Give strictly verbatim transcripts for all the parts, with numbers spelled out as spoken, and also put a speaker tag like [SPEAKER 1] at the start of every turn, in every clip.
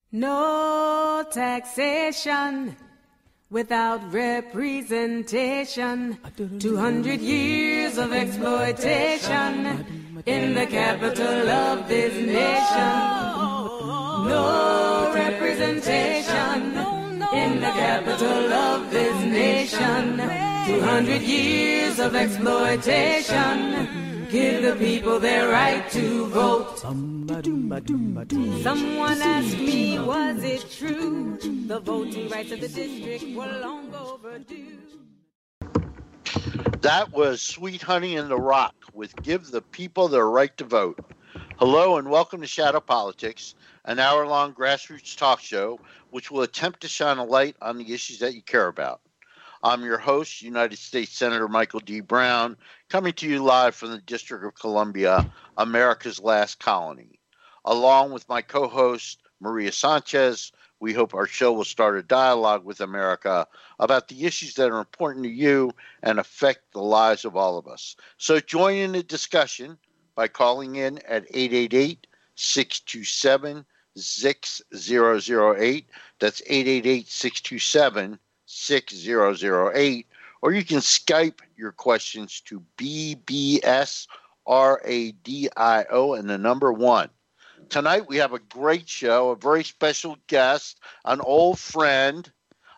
[SPEAKER 1] No taxation without representation. Two hundred years of exploitation in the capital of this nation. No representation in the capital of this nation. Two hundred years of exploitation. Give the people their right to vote. Someone asked me, was it true? The voting rights of the district were long overdue.
[SPEAKER 2] That was Sweet Honey in the Rock with Give the People Their Right to Vote. Hello and welcome to Shadow Politics, an hour-long grassroots talk show which will attempt to shine a light on the issues that you care about. I'm your host, United States Senator Michael D. Brown, coming to you live from the District of Columbia, America's last colony. Along with my co-host, Maria Sanchez, we hope our show will start a dialogue with America about the issues that are important to you and affect the lives of all of us. So join in the discussion by calling in at eight eight eight, six two seven, six zero zero eight. That's eight eight eight, six two seven, six zero zero eight, or you can Skype your questions to B B S R A D I O and the number one. Tonight we have a great show, a very special guest, an old friend.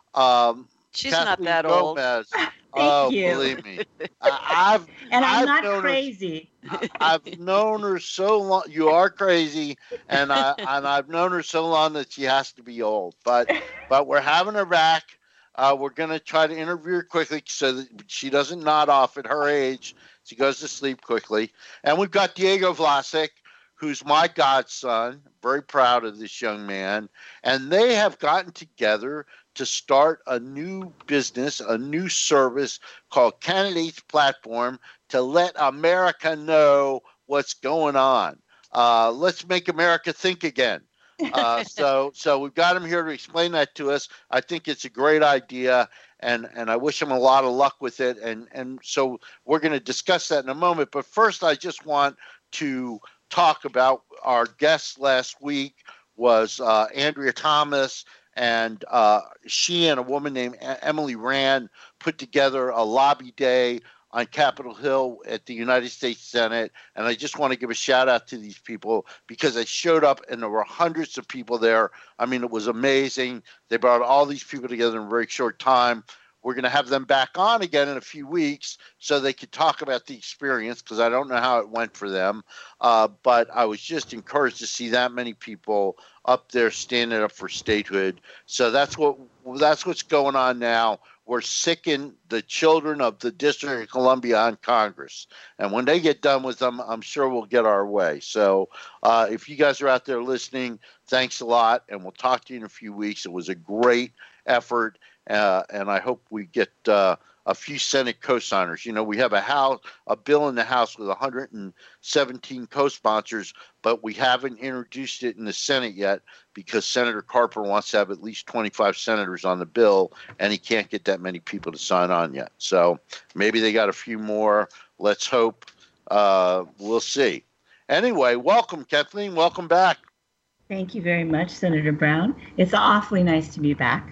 [SPEAKER 2] Um,
[SPEAKER 3] She's
[SPEAKER 2] Kathleen
[SPEAKER 3] not that
[SPEAKER 2] Gomez.
[SPEAKER 3] old.
[SPEAKER 2] Oh,
[SPEAKER 4] you.
[SPEAKER 2] believe me, I, I've
[SPEAKER 4] And I'm
[SPEAKER 2] I've
[SPEAKER 4] not
[SPEAKER 2] known
[SPEAKER 4] crazy.
[SPEAKER 2] Her, I've known her so long. You are crazy, and I and I've known her so long that she has to be old. But but we're having her back. Uh, we're going to try to interview her quickly so that she doesn't nod off at her age. She goes to sleep quickly. And we've got Diego Vlasic, who's my godson. Very proud of this young man. And they have gotten together to start a new business, a new service called Candidates Platform to let America know what's going on. Uh, let's make America think again. uh, so so we've got him here to explain that to us. I think it's a great idea, and, and I wish him a lot of luck with it. And, and so we're going to discuss that in a moment. But first, I just want to talk about our guest last week was uh, Andrea Thomas, and uh, she and a woman named Emily Rand put together a lobby day on Capitol Hill at the United States Senate. And I just want to give a shout out to these people because they showed up and there were hundreds of people there. I mean, it was amazing. They brought all these people together in a very short time. We're going to have them back on again in a few weeks so they could talk about the experience because I don't know how it went for them. Uh, but I was just encouraged to see that many people up there standing up for statehood. So that's what that's what's going on now. We're sicking the children of the District of Columbia on Congress. And when they get done with them, I'm sure we'll get our way. So uh, if you guys are out there listening, thanks a lot. And we'll talk to you in a few weeks. It was a great effort. Uh, and I hope we get uh, a few Senate co-signers. You know, we have a house, a bill in the House with one hundred seventeen co-sponsors, but we haven't introduced it in the Senate yet because Senator Carper wants to have at least twenty-five senators on the bill, and he can't get that many people to sign on yet. So maybe they got a few more. Let's hope. Uh, we'll see. Anyway, welcome, Kathleen. Welcome back.
[SPEAKER 4] Thank you very much, Senator Brown. It's awfully nice to be back.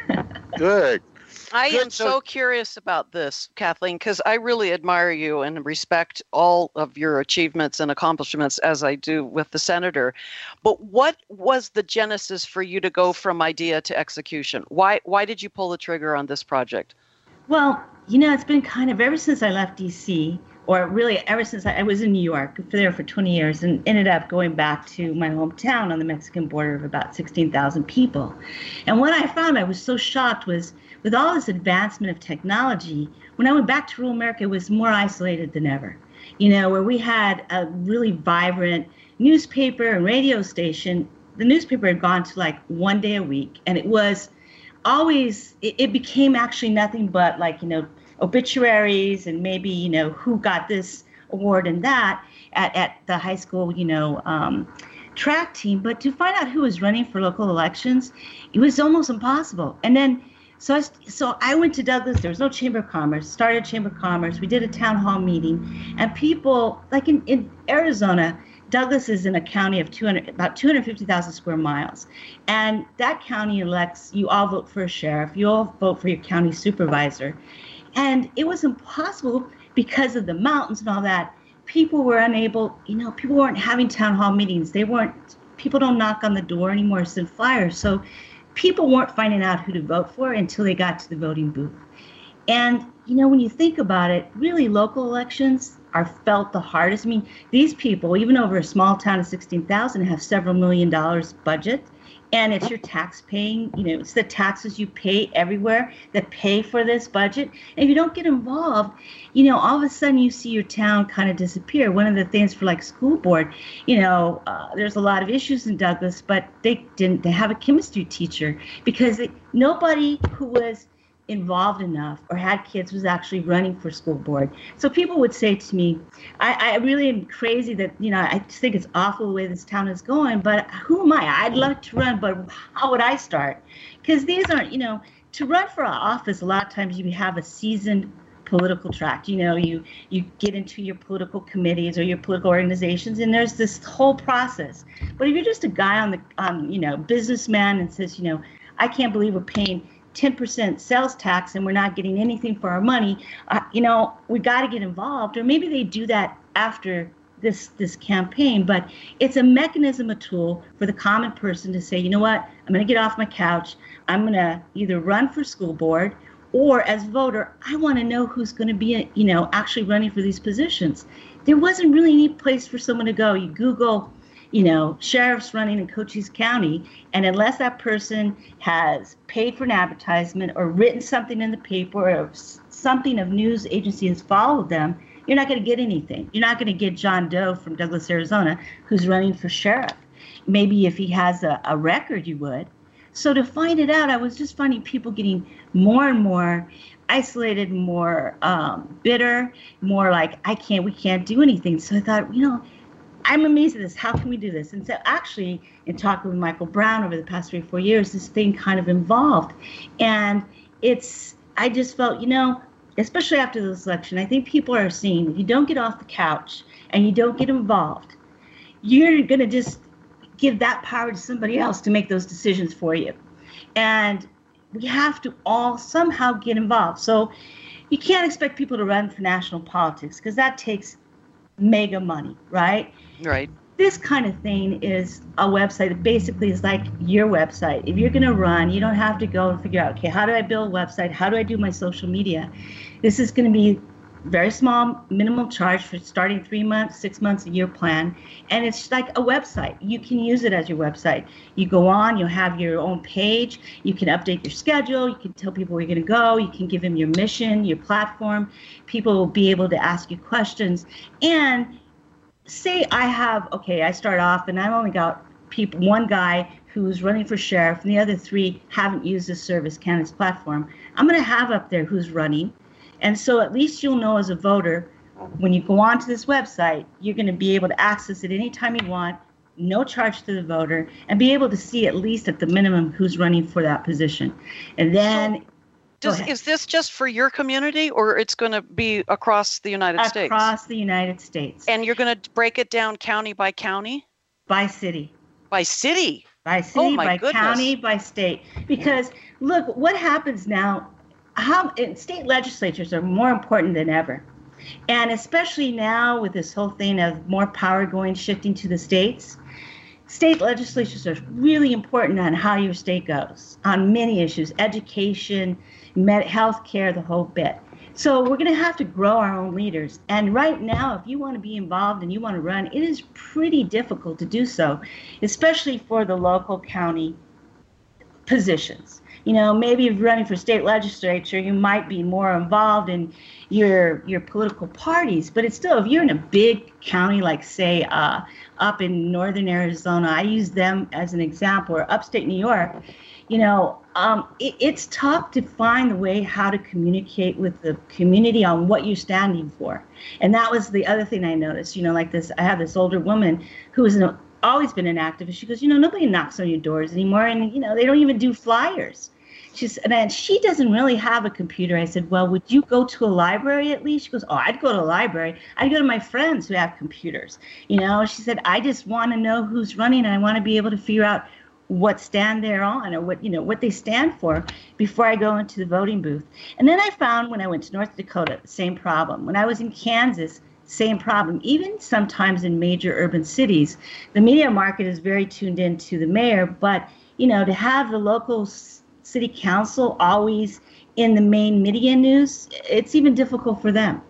[SPEAKER 2] Good.
[SPEAKER 3] I
[SPEAKER 2] Good.
[SPEAKER 3] am so curious about this, Kathleen, because I really admire you and respect all of your achievements and accomplishments as I do with the senator. But what was the genesis for you to go from idea to execution? Why why did you pull the trigger on this project?
[SPEAKER 4] Well, you know, it's been kind of ever since I left D C, or really ever since I, I was in New York there for twenty years and ended up going back to my hometown on the Mexican border of about sixteen thousand people. And what I found, I was so shocked, was with all this advancement of technology, when I went back to rural America, it was more isolated than ever. You know, where we had a really vibrant newspaper and radio station. The newspaper had gone to like one day a week, and it was always, it, it became actually nothing but like, you know, obituaries and maybe, you know, who got this award and that at, at the high school, you know, um, track team. But to find out who was running for local elections, it was almost impossible. And then, so I, so I went to Douglas. There was no Chamber of Commerce, started Chamber of Commerce. We did a town hall meeting, and people, like in, in Arizona, Douglas is in a county of two hundred, about two hundred fifty thousand square miles. And that county elects, you all vote for a sheriff, you all vote for your county supervisor. And it was impossible because of the mountains and all that. People were unable, you know, people weren't having town hall meetings. They weren't, people don't knock on the door anymore, send flyers. So people weren't finding out who to vote for until they got to the voting booth. And, you know, when you think about it, really local elections are felt the hardest. I mean, these people, even over a small town of sixteen thousand, have several million dollars budget. And it's your tax paying, you know, it's the taxes you pay everywhere that pay for this budget. And if you don't get involved, you know, all of a sudden you see your town kind of disappear. One of the things for like school board, you know, uh, there's a lot of issues in Douglas, but they didn't, they have a chemistry teacher because it, nobody who was involved enough or had kids was actually running for school board. So people would say to me, I, I really am crazy that, you know, I just think it's awful the way this town is going, but who am I? I'd love to run, but how would I start? Because these aren't, you know, to run for office, a lot of times you have a seasoned political track. You know, you you get into your political committees or your political organizations, and there's this whole process. But if you're just a guy on the, um, you know, businessman and says, you know, I can't believe we're paying ten percent sales tax and we're not getting anything for our money, uh, you know, we got to get involved. Or maybe they do that after this this campaign, but it's a mechanism, a tool for the common person to say, you know what, I'm going to get off my couch. I'm going to either run for school board, or as voter, I want to know who's going to be, you know, actually running for these positions. There wasn't really any place for someone to go. You Google, you know, sheriffs running in Cochise County, and unless that person has paid for an advertisement or written something in the paper or something of news agency has followed them, you're not going to get anything. You're not going to get John Doe from Douglas, Arizona, who's running for sheriff. Maybe if he has a, a record, you would. So to find it out, I was just finding people getting more and more isolated, more um, bitter, more like, I can't, we can't do anything. So I thought, you know, I'm amazed at this. How can we do this? And so actually, in talking with Michael Brown over the past three or four years, this thing kind of evolved. And it's, I just felt, you know, especially after this election, I think people are seeing if you don't get off the couch and you don't get involved, you're going to just give that power to somebody else to make those decisions for you. And we have to all somehow get involved. So you can't expect people to run for national politics because that takes mega money, right?
[SPEAKER 3] Right.
[SPEAKER 4] This kind of thing is a website that basically is like your website. If you're going to run, you don't have to go and figure out, okay, how do I build a website? How do I do my social media? This is going to be very small minimum charge for starting three months, six months, a year plan. And it's like a website. You can use it as your website. You go on, you'll have your own page. You can update your schedule. You can tell people where you're going to go. You can give them your mission, your platform. People will be able to ask you questions. And say I have, okay, I start off and I've only got people, one guy who's running for sheriff and the other three haven't used the Service Candidates platform. I'm going to have up there who's running. And so at least you'll know as a voter, when you go onto this website, you're going to be able to access it anytime you want, no charge to the voter, and be able to see at least at the minimum who's running for that position. And then...
[SPEAKER 3] Does, is this just for your community, or it's going to be across the United
[SPEAKER 4] across
[SPEAKER 3] States?
[SPEAKER 4] Across the United States.
[SPEAKER 3] And you're going to break it down county by county?
[SPEAKER 4] By city.
[SPEAKER 3] By city?
[SPEAKER 4] By city,
[SPEAKER 3] oh my
[SPEAKER 4] by
[SPEAKER 3] goodness.
[SPEAKER 4] county, by state. Because, look, what happens now, how state legislatures are more important than ever. And especially now with this whole thing of more power going, shifting to the states, state legislatures are really important on how your state goes on many issues, education, med- health care, the whole bit. So we're going to have to grow our own leaders. And right now, if you want to be involved and you want to run, it is pretty difficult to do so, especially for the local county positions. You know, maybe if you're running for state legislature, you might be more involved in your your political parties. But it's still, if you're in a big county, like say uh, up in northern Arizona, I use them as an example, or upstate New York, you know, um, it, it's tough to find the way how to communicate with the community on what you're standing for. And that was the other thing I noticed, you know, like this, I have this older woman who is an, always been an activist. She goes, you know, nobody knocks on your doors anymore. And, you know, they don't even do flyers. She's, and then she doesn't really have a computer. I said, well, would you go to a library at least? She goes, oh, I'd go to a library. I'd go to my friends who have computers. You know, she said, I just want to know who's running, and I want to be able to figure out what stand they're on, or what, you know, what they stand for before I go into the voting booth. And then I found when I went to North Dakota, the same problem. When I was in Kansas, same problem. Even sometimes in major urban cities, the media market is very tuned into the mayor, but, you know, to have the local city council always in the main media news, it's even difficult for them.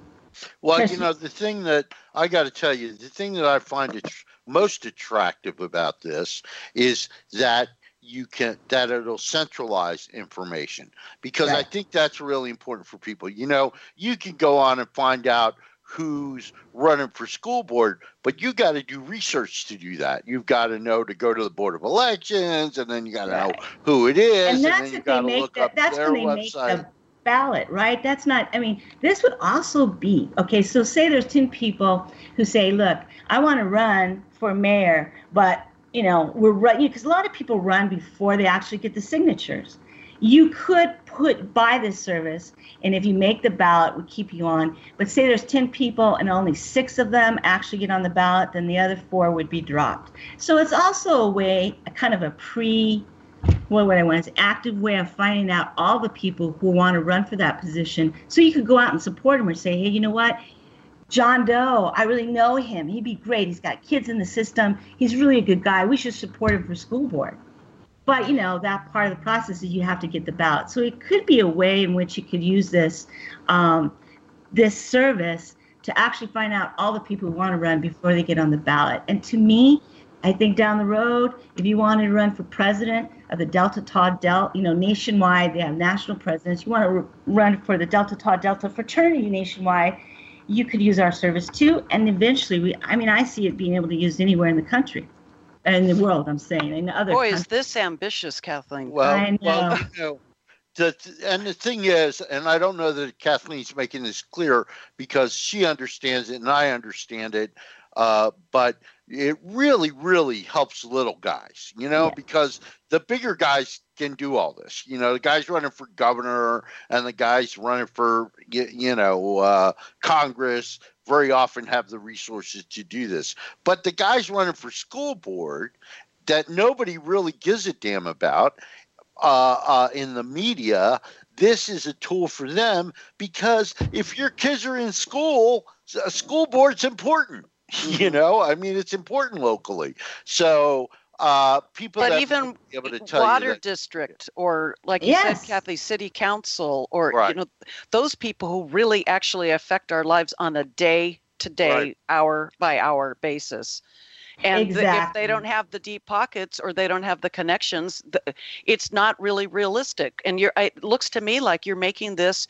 [SPEAKER 2] Well, you know, the thing that I got to tell you, the thing that I find it most attractive about this is that you can, that it'll centralize information, because right. I think that's really important for people. You know, you can go on and find out who's running for school board, but you got to do research to do that. You've got to know to go to the Board of Elections, and then you got to right. know who it is,
[SPEAKER 4] and, that's
[SPEAKER 2] and then you got to look
[SPEAKER 4] the,
[SPEAKER 2] up
[SPEAKER 4] that's
[SPEAKER 2] their
[SPEAKER 4] when they
[SPEAKER 2] website.
[SPEAKER 4] Make the ballot, right? That's not, I mean, this would also be, okay, so say there's ten people who say, look, I want to run for mayor, but, you know, we're running, because a lot of people run before they actually get the signatures. You could put buy this service, and if you make the ballot, we keep you on. But say there's ten people and only six of them actually get on the ballot, then the other four would be dropped. So it's also a way, a kind of a pre, what would I want? It's an active way of finding out all the people who want to run for that position. So you could go out and support them, or say, hey, you know what? John Doe, I really know him. He'd be great. He's got kids in the system. He's really a good guy. We should support him for school board. But, you know, that part of the process is you have to get the ballot. So it could be a way in which you could use this um, this service to actually find out all the people who want to run before they get on the ballot. And to me, I think down the road, if you wanted to run for president of the Delta Tau Delta, you know, nationwide, they have national presidents. You want to run for the Delta Tau Delta fraternity nationwide, you could use our service too. And eventually, we, I mean, I see it being able to use anywhere in the country. In the world, I'm saying, in other
[SPEAKER 3] Boy,
[SPEAKER 4] countries.
[SPEAKER 3] Is this ambitious, Kathleen?
[SPEAKER 2] Well,
[SPEAKER 4] I know.
[SPEAKER 2] well, you know, the, and the thing is, and I don't know that Kathleen's making this clear because she understands it and I understand it, uh, but it really, really helps little guys, you know, yeah. because the bigger guys can do all this. You know, the guys running for governor and the guys running for, you know, uh, Congress very often have the resources to do this. But the guys running for school board that nobody really gives a damn about uh, uh, in the media, this is a tool for them, because if your kids are in school, a school board's important. You know, I mean, it's important locally. So uh, people
[SPEAKER 3] but
[SPEAKER 2] that
[SPEAKER 3] even
[SPEAKER 2] be able to tell
[SPEAKER 3] water
[SPEAKER 2] you that,
[SPEAKER 3] district, or like you
[SPEAKER 4] yes.
[SPEAKER 3] said, Kathy, city council, or
[SPEAKER 2] right.
[SPEAKER 3] you know, those people who really actually affect our lives on a day to day,
[SPEAKER 2] right. hour
[SPEAKER 3] by hour basis. And
[SPEAKER 4] exactly.
[SPEAKER 3] the, if they don't have the deep pockets or they don't have the connections, the, it's not really realistic. And you're, it looks to me like you're making this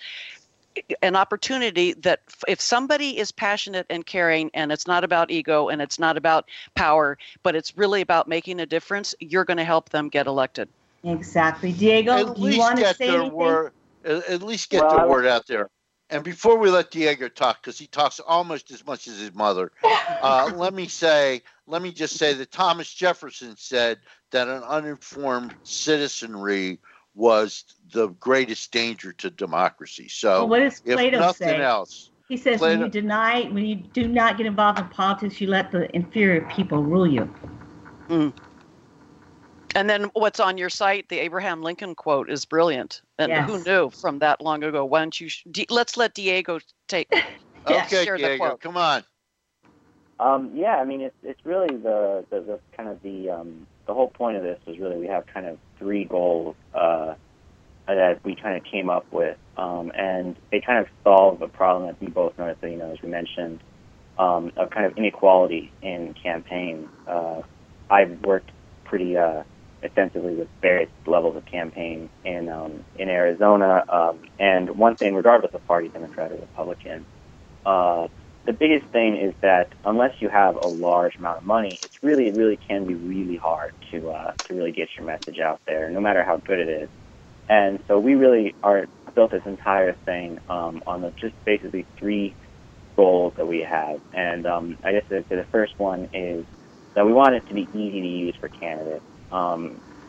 [SPEAKER 3] an opportunity that if somebody is passionate and caring, and it's not about ego and it's not about power, but it's really about making a difference, you're going to help them get elected.
[SPEAKER 4] Exactly. Diego,
[SPEAKER 2] at
[SPEAKER 4] do you want to
[SPEAKER 2] get
[SPEAKER 4] say
[SPEAKER 2] their
[SPEAKER 4] anything?
[SPEAKER 2] word, at at least get
[SPEAKER 5] Well,
[SPEAKER 2] the word out there. And before we let Diego talk, because he talks almost as much as his mother, uh, let me say, let me just say that Thomas Jefferson said that an uninformed citizenry was the greatest danger to democracy. So,
[SPEAKER 4] well, what does
[SPEAKER 2] if
[SPEAKER 4] Plato
[SPEAKER 2] nothing
[SPEAKER 4] say?
[SPEAKER 2] else,
[SPEAKER 4] He says,
[SPEAKER 2] Plato,
[SPEAKER 4] when you deny, when you do not get involved in politics, you let the inferior people rule you.
[SPEAKER 3] Mm. And then what's on your site, the Abraham Lincoln quote, is brilliant. And
[SPEAKER 4] yes.
[SPEAKER 3] who knew from that long ago? Why don't you, D- let's let Diego take,
[SPEAKER 2] okay,
[SPEAKER 3] share
[SPEAKER 2] Diego,
[SPEAKER 3] the quote.
[SPEAKER 2] come on.
[SPEAKER 5] Um, yeah, I mean, it's it's really the, the, the kind of the um, the whole point of this is really we have kind of three goals uh, that we kind of came up with, um, and they kind of solve a problem that we both know, you know, as we mentioned, um, of kind of inequality in campaigns. Uh, I've worked pretty uh, extensively with various levels of campaign in um, in Arizona, um, and one thing, regardless of party, Democrat or Republican, uh, the biggest thing is that unless you have a large amount of money, it's really, it really can be really hard to uh, to really get your message out there, no matter how good it is. And so we really are built this entire thing um, on the just basically three goals that we have. And um, I guess the, the first one is that we want it to be easy to use for candidates. Um,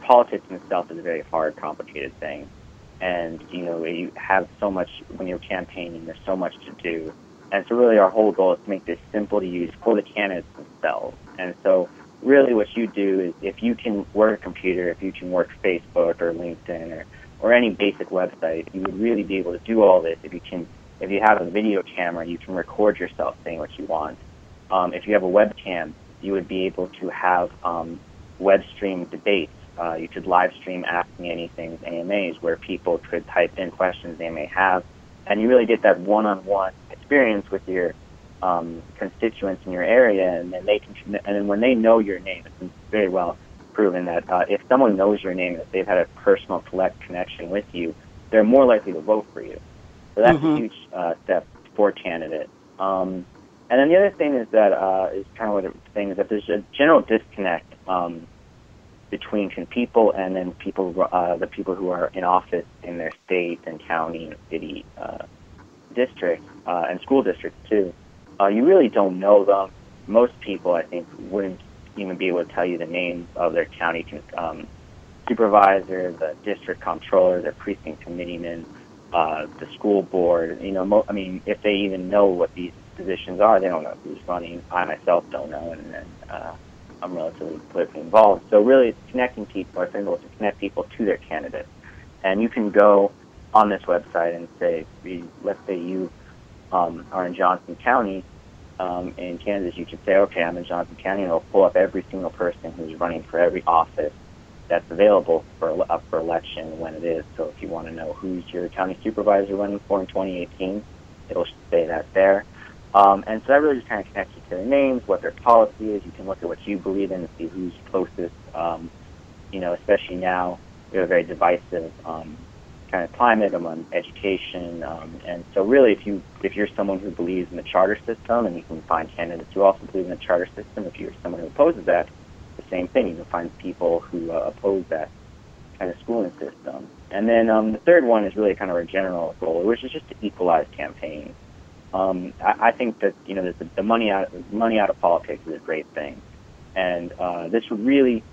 [SPEAKER 5] politics in itself is a very hard, complicated thing. And, you know, you have so much, when you're campaigning, there's so much to do. And so really our whole goal is to make this simple to use for the candidates themselves. And so really what you do is if you can work a computer, if you can work Facebook or LinkedIn or, or any basic website, you would really be able to do all this. If you can, if you have a video camera, you can record yourself saying what you want. Um, if you have a webcam, you would be able to have um, web stream debates. Uh, you could live stream Ask Me Anything, A M As, where people could type in questions they may have, and you really get that one-on-one experience with your um, constituents in your area, and then they can, and then when they know your name, it's been very well proven that uh, if someone knows your name, if they've had a personal collect connection with you, they're more likely to vote for you. So that's mm-hmm. a huge uh, step for candidates. Um, and then the other thing is that uh, is kind of what the thing is that there's a general disconnect. Um, between people and then people, uh, the people who are in office in their state and county and city uh, districts uh, and school districts too. Uh, you really don't know them. Most people, I think, wouldn't even be able to tell you the names of their county um, supervisor, the district comptroller, their precinct committeeman, uh, the school board. You know, mo- I mean, if they even know what these positions are, they don't know who's running. I myself don't know, and then. Uh, I'm relatively politically involved. So really it's connecting people. Our goal is to connect people to their candidates. And you can go on this website and say, let's say you um, are in Johnson County um, in Kansas, you can say, okay, I'm in Johnson County, and it'll pull up every single person who's running for every office that's available for up for election when it is. So if you want to know who's your county supervisor running for in twenty eighteen, it'll say that there. Um, and so that really just kind of connects you to their names, what their policy is. You can look at what you believe in and see who's closest. Um, you know, especially now, we have a very divisive um, kind of climate among education. Um, and so really, if, you, if you're someone who believes in the charter system, and you can find candidates who also believe in the charter system, if you're someone who opposes that, the same thing. You can find people who uh, oppose that kind of schooling system. And then um, the third one is really kind of our general goal, which is just to equalize campaigns. Um, I, I think that, you know, the, the money out money out of politics is a great thing, and uh, this would really,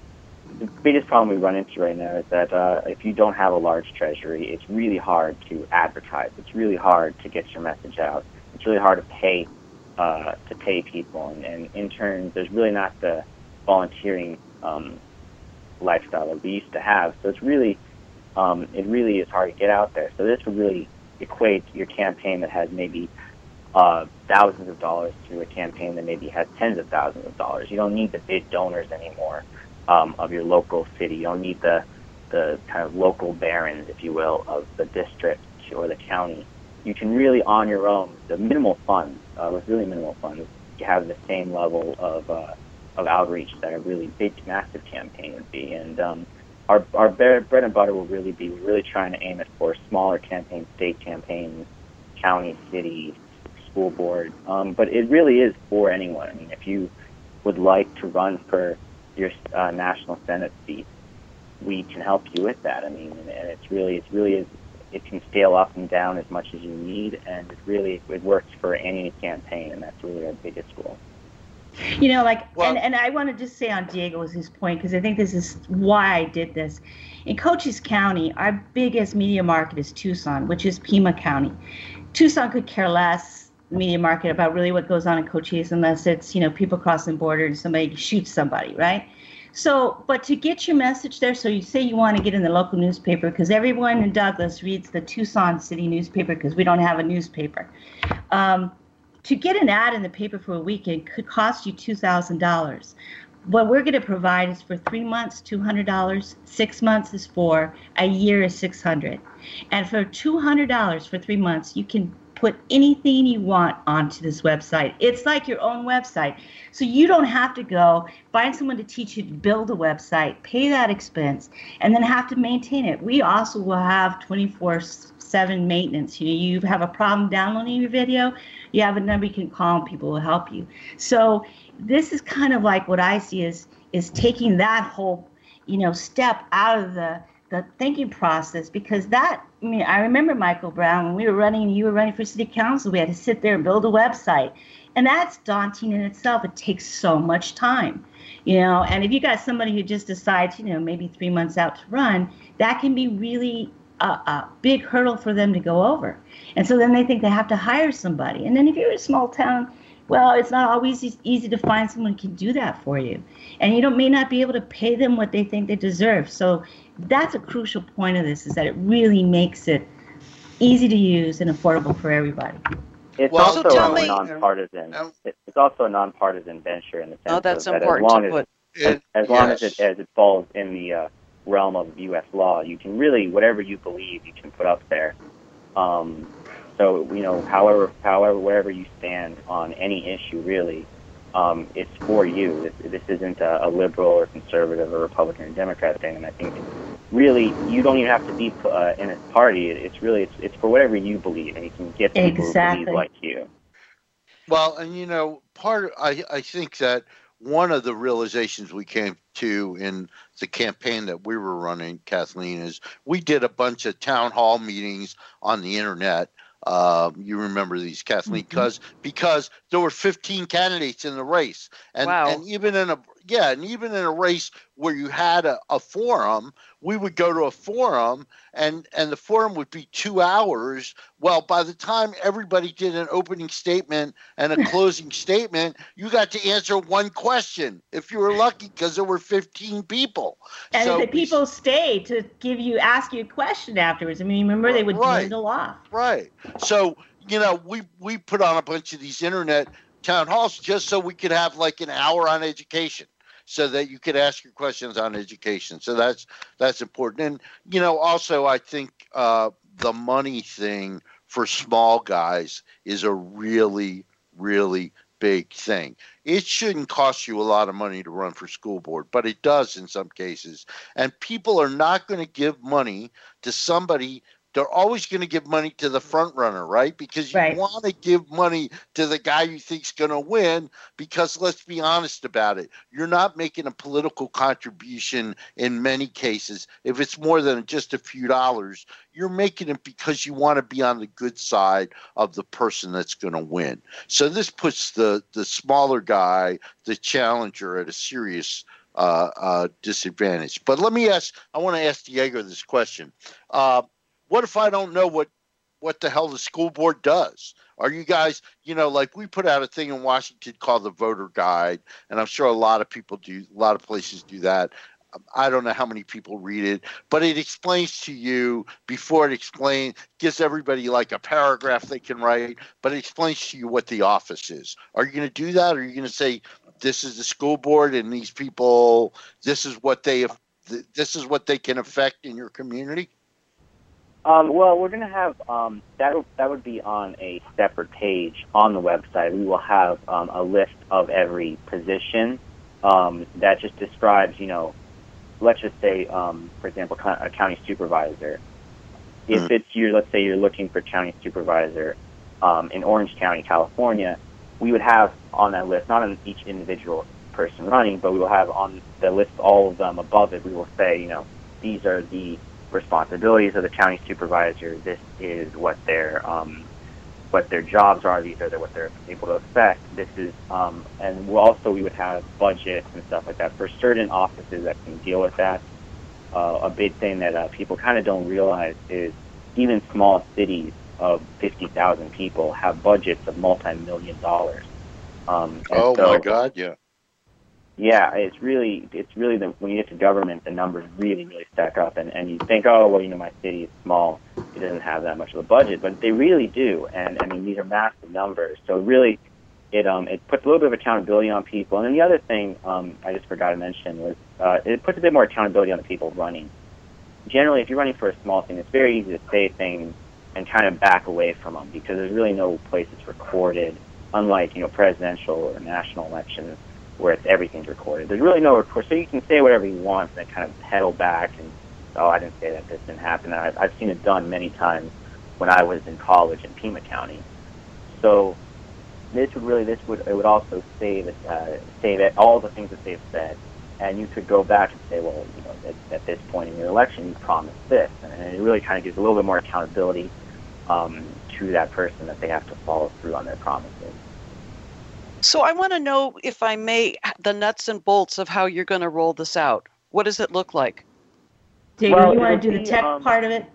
[SPEAKER 5] the biggest problem we run into right now is that uh, if you don't have a large treasury, it's really hard to advertise. It's really hard to get your message out. It's really hard to pay uh, to pay people, and, and in turn, there's really not the volunteering um, lifestyle that we used to have. So it's really, um, it really is hard to get out there. So this would really equate your campaign that has maybe uh, thousands of dollars to a campaign that maybe has tens of thousands of dollars. You don't need the big donors anymore um, of your local city. You don't need the the kind of local barons, if you will, of the district or the county. You can really, on your own, the minimal funds, uh, with really minimal funds, you have the same level of uh, of outreach that a really big, massive campaign would be. And um, Our our bread and butter will really be, we're really trying to aim it for smaller campaigns, state campaigns, county, city, school board. Um, but it really is for anyone. I mean, if you would like to run for your uh, national Senate seat, we can help you with that. I mean, and, and it's really, it's really is, it can scale up and down as much as you need, and it really, it works for any campaign, and that's really our biggest goal.
[SPEAKER 4] You know, like,
[SPEAKER 2] well,
[SPEAKER 4] and, and I want to just say on Diego's point, because I think this is why I did this. In Cochise County, our biggest media market is Tucson, which is Pima County. Tucson could care less media market about really what goes on in Cochise unless it's, you know, people crossing the border and somebody shoots somebody, right? So, but to get your message there, so you say you want to get in the local newspaper, because everyone in Douglas reads the Tucson City newspaper because we don't have a newspaper. Um, To get an ad in the paper for a weekend could cost you two thousand dollars. What we're going to provide is for three months, two hundred dollars, six months is four, a year is six hundred dollars. And for two hundred dollars for three months, you can put anything you want onto this website. It's like your own website. So you don't have to go find someone to teach you to build a website, pay that expense, and then have to maintain it. We also will have twenty-four seven maintenance. You know, you have a problem downloading your video, you have a number you can call and people will help you. So this is kind of like what I see is is taking that whole, you know, step out of the the thinking process, because that, I mean, I remember, Michael Brown, when we were running and you were running for city council, we had to sit there and build a website. And that's daunting in itself. It takes so much time, you know, and if you got somebody who just decides, you know, maybe three months out to run, that can be really a, a big hurdle for them to go over. And so then they think they have to hire somebody. And then if you're a small town, well, it's not always easy to find someone who can do that for you. And you don't may not be able to pay them what they think they deserve. So that's a crucial point of this, is that it really makes it easy to use and affordable for everybody.
[SPEAKER 5] It's
[SPEAKER 2] Well,
[SPEAKER 5] also
[SPEAKER 3] so tell
[SPEAKER 5] a
[SPEAKER 3] me-
[SPEAKER 5] nonpartisan.
[SPEAKER 2] Um,
[SPEAKER 5] It's also a nonpartisan venture in the sense
[SPEAKER 3] Oh, that's
[SPEAKER 5] of that
[SPEAKER 3] important
[SPEAKER 5] as long
[SPEAKER 3] to
[SPEAKER 5] as,
[SPEAKER 3] put.
[SPEAKER 5] as,
[SPEAKER 2] It-
[SPEAKER 5] as long as
[SPEAKER 2] yes.
[SPEAKER 5] it as it falls in the uh, realm of U S law, you can really whatever you believe you can put up there. Um, so you know, however, however, wherever you stand on any issue, really, um, it's for you. This, this isn't a, a liberal or conservative or Republican or Democrat thing. And I think really you don't even have to be uh, in a party. It's really it's, it's for whatever you believe, and you can get people
[SPEAKER 4] Exactly.
[SPEAKER 5] who believe like you.
[SPEAKER 2] Well, and you know, part I I think that one of the realizations we came to in the campaign that we were running, Kathleen, is we did a bunch of town hall meetings on the internet. Um, you remember these, Kathleen,
[SPEAKER 4] Mhm.
[SPEAKER 2] because because there were fifteen candidates in the race, and
[SPEAKER 3] Wow.
[SPEAKER 2] and even in a yeah, and even in a race where you had a, a forum, we would go to a forum, and and the forum would be two hours. Well, by the time everybody did an opening statement and a closing statement, you got to answer one question if you were lucky, because there were fifteen people.
[SPEAKER 4] And
[SPEAKER 2] So
[SPEAKER 4] the
[SPEAKER 2] we-
[SPEAKER 4] people stayed to give you, ask you a question afterwards. I mean, remember they would
[SPEAKER 2] Right.
[SPEAKER 4] dwindle off.
[SPEAKER 2] Right. So, you know, we we put on a bunch of these internet town halls just so we could have like an hour on education, so that you could ask your questions on education. So that's that's important. And, you know, also I think uh, the money thing for small guys is a really, really big thing. It shouldn't cost you a lot of money to run for school board, but it does in some cases. And people are not going to give money to somebody. They're always going to give money to the front runner, right? Because you
[SPEAKER 4] Right.
[SPEAKER 2] want to give money to the guy you think's going to win, because let's be honest about it. You're not making a political contribution in many cases. If it's more than just a few dollars, you're making it because you want to be on the good side of the person that's going to win. So this puts the, the smaller guy, the challenger, at a serious uh, uh, disadvantage. But let me ask, I want to ask Diego this question. Uh, What if I don't know what, what the hell the school board does? Are you guys, you know, like we put out a thing in Washington called the Voter Guide, and I'm sure a lot of people do, a lot of places do that. I don't know how many people read it, but it explains to you before it explains, gives everybody like a paragraph they can write, but it explains to you what the office is. Are you going to do that? Or are you going to say, this is the school board and these people, this is what they, this is what they can affect in your community?
[SPEAKER 5] Um, well, we're going to have um, that. That would be on a separate page on the website. We will have um, a list of every position um, that just describes, you know, let's just say, um, for example, a county supervisor. If
[SPEAKER 2] Mhm.
[SPEAKER 5] it's you, let's say you're looking for county supervisor um, in Orange County, California, we would have on that list, not on each individual person running, but we will have on the list all of them above it. We will say, you know, these are the responsibilities of the county supervisor. This is what their um, what their jobs are. These are what they're able to affect. This is um, and we'll also we would have budgets and stuff like that for certain offices that can deal with that. Uh, a big thing that uh, people kind of don't realize is even small cities of fifty thousand people have budgets of multi-million dollars. Um, and
[SPEAKER 2] Oh
[SPEAKER 5] so,
[SPEAKER 2] my God, yeah.
[SPEAKER 5] Yeah, it's really, it's really the, when you get to government, the numbers really, really stack up, and, and you think, oh, well, you know, my city is small, it doesn't have that much of a budget, but they really do, and I mean, these are massive numbers, so really, it um, it puts a little bit of accountability on people, and then the other thing um, I just forgot to mention was, uh, it puts a bit more accountability on the people running. Generally, if you're running for a small thing, it's very easy to say things and kind of back away from them, because there's really no place it's recorded, unlike, you know, presidential or national elections, where it's everything's recorded. There's really no record, so you can say whatever you want and then kind of pedal back and, oh, I didn't say that, this didn't happen. And I've, I've seen it done many times when I was in college in Pima County. So this would really, this would, it would also say that, uh, say that all the things that they've said and you could go back and say, well, you know, at, at this point in your election, you promised this, and it really kind of gives a little bit more accountability um, to that person that they have to follow through on their promises.
[SPEAKER 3] So I want to know, if I may, the nuts and bolts of how you're going to roll this out. What does it look like?
[SPEAKER 4] David,
[SPEAKER 5] Well,
[SPEAKER 4] you want
[SPEAKER 5] it'll
[SPEAKER 4] to do
[SPEAKER 5] be,
[SPEAKER 4] the tech
[SPEAKER 5] um,
[SPEAKER 4] part of it?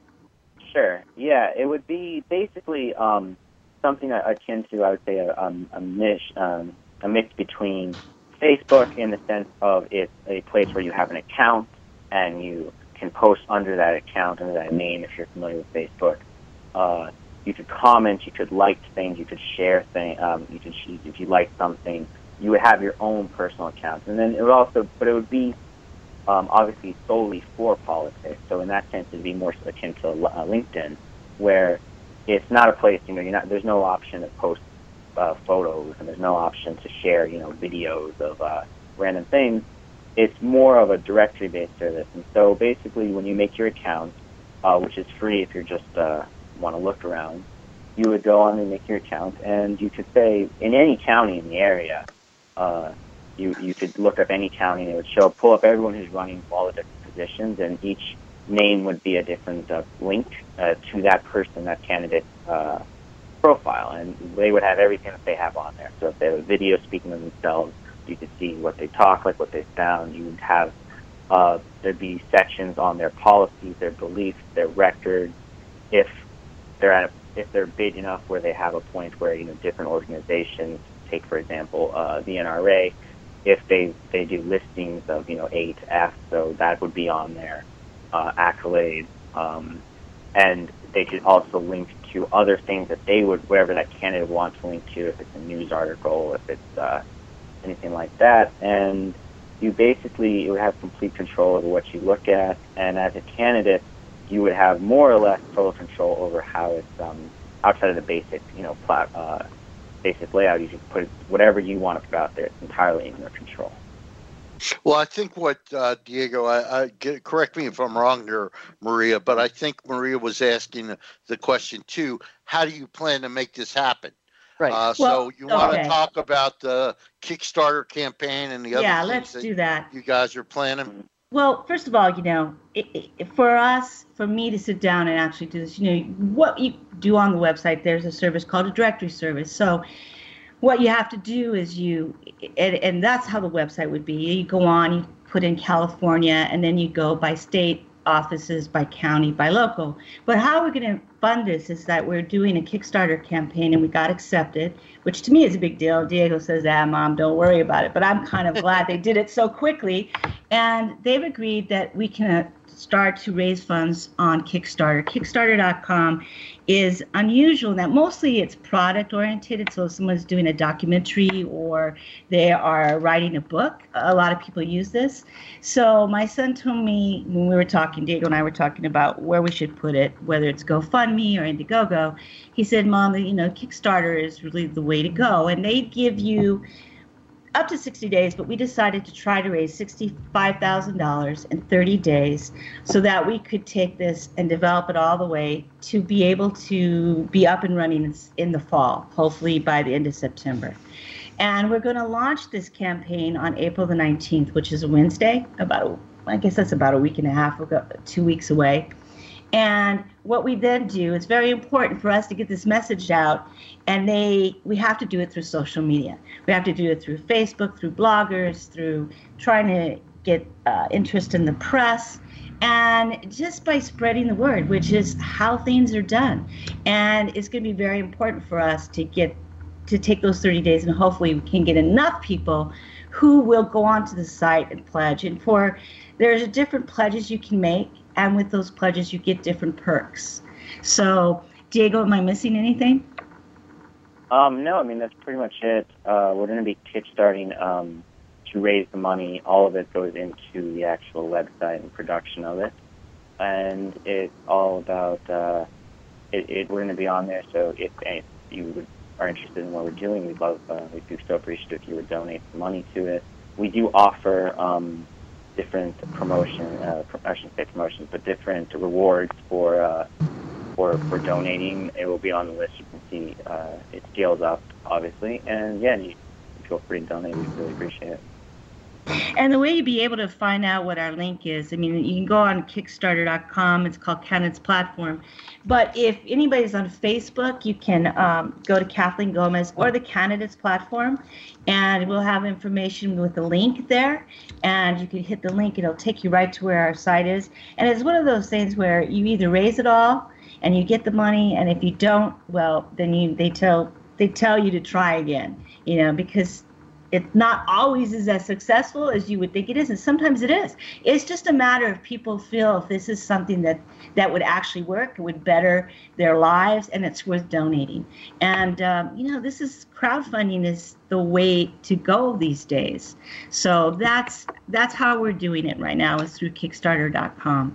[SPEAKER 5] Sure. Yeah, it would be basically um, something akin to, I would say, a, um, a, mix, um, a mix between Facebook, in the sense of it's a place where you have an account and you can post under that account, under that name, if you're familiar with Facebook. Uh, you could comment, you could like things, you could share things, um, you could, if you like something, you would have your own personal account. And then it would also, but it would be um, obviously solely for politics. So in that sense, it would be more akin to uh, LinkedIn, where it's not a place, you know, you're not, there's no option to post Uh, photos, and there's no option to share, you know, videos of uh, random things. It's more of a directory-based service. And so basically, when you make your account, uh, which is free if you just uh, want to look around, you would go on and make your account, and you could say, in any county in the area, uh, you you could look up any county, and it would show, pull up everyone who's running all the different positions, and each name would be a different uh, link uh, to that person, that candidate, uh, profile, and they would have everything that they have on there. So if they have a video speaking of themselves, you could see what they talk like, what they sound. You would have uh, there'd be sections on their policies, their beliefs, their records. If they're at a, if they're big enough where they have a point where, you know, different organizations, take for example uh, the N R A, if they they do listings of, you know, A to F, so that would be on there. Uh, accolades, um, and they could also link to other things that they would, whatever that candidate wants to link to, if it's a news article, if it's uh, anything like that. And you basically you would have complete control over what you look at. And as a candidate, you would have more or less total control over how it's um, outside of the basic, you know, plat, uh, basic layout. You can put whatever you want to put out there. It's entirely in your control.
[SPEAKER 2] Well, I think what uh, Diego, I, I get, correct me if I'm wrong here, Maria, but I think Maria was asking the question too. How do you plan to make this happen?
[SPEAKER 3] Right.
[SPEAKER 2] Uh,
[SPEAKER 4] Well,
[SPEAKER 2] so you want to
[SPEAKER 4] okay.
[SPEAKER 2] talk about the Kickstarter campaign and the other
[SPEAKER 4] Yeah,
[SPEAKER 2] things
[SPEAKER 4] let's
[SPEAKER 2] that
[SPEAKER 4] do that.
[SPEAKER 2] you guys are planning?
[SPEAKER 4] Well, first of all, you know, it, it, for us, for me to sit down and actually do this, you know, what you do on the website, there's a service called a directory service. So what you have to do is you, and, and that's how the website would be. You go on, you put in California, and then you go by state offices, by county, by local. But how we're going to fund this is that we're doing a Kickstarter campaign, and we got accepted, which to me is a big deal. Diego says, ah, Mom, don't worry about it. But I'm kind of glad they did it so quickly. And they've agreed that we can uh, start to raise funds on Kickstarter. Kickstarter dot com is unusual in that mostly it's product oriented. So if someone's doing a documentary or they are writing a book, a lot of people use this. So my son told me when we were talking, Diego and I were talking about where we should put it, whether it's GoFundMe or Indiegogo. He said, Mom, you know, Kickstarter is really the way to go. And they give you up to sixty days, but we decided to try to raise sixty-five thousand dollars in thirty days so that we could take this and develop it all the way to be able to be up and running in the fall, hopefully by the end of September. And we're going to launch this campaign on April the nineteenth, which is a Wednesday, about, a, I guess that's about a week and a half, ago, two weeks away. And what we then do, it's very important for us to get this message out, and they we have to do it through social media. We have to do it through Facebook, through bloggers, through trying to get uh, interest in the press, and just by spreading the word, which is how things are done. And it's going to be very important for us to get to take those thirty days, and hopefully we can get enough people who will go onto the site and pledge. And for there's different pledges you can make. And with those pledges, you get different perks. So, Diego, am I missing anything?
[SPEAKER 5] Um, no, I mean, that's pretty much it. Uh, we're going to be kickstarting um, to raise the money. All of it goes into the actual website and production of it. And it's all about, uh, it, it, we're going to be on there. So if, if you would, are interested in what we're doing, we'd love, uh, we'd be so appreciative if you would donate some money to it. We do offer um, different promotion, uh, I shouldn't say promotions, but different rewards for uh, for for donating. It will be on the list. You can see uh, it scales up, obviously, and yeah, you feel free to donate. We really appreciate it.
[SPEAKER 4] And the way you'd be able to find out what our link is, I mean, you can go on Kickstarter dot com. It's called Candidates Platform. But if anybody's on Facebook, you can um, go to Kathleen Gomez or the Candidates Platform, and we'll have information with the link there. And you can hit the link, and it'll take you right to where our site is. And it's one of those things where you either raise it all and you get the money, and if you don't, well, then you they tell they tell you to try again, you know, because it not always is as successful as you would think it is, and sometimes it is. It's just a matter of people feel if this is something that, that would actually work, it would better their lives, and it's worth donating. And, um, you know, this is, crowdfunding is the way to go these days. So that's that's how we're doing it right now, is through Kickstarter dot com.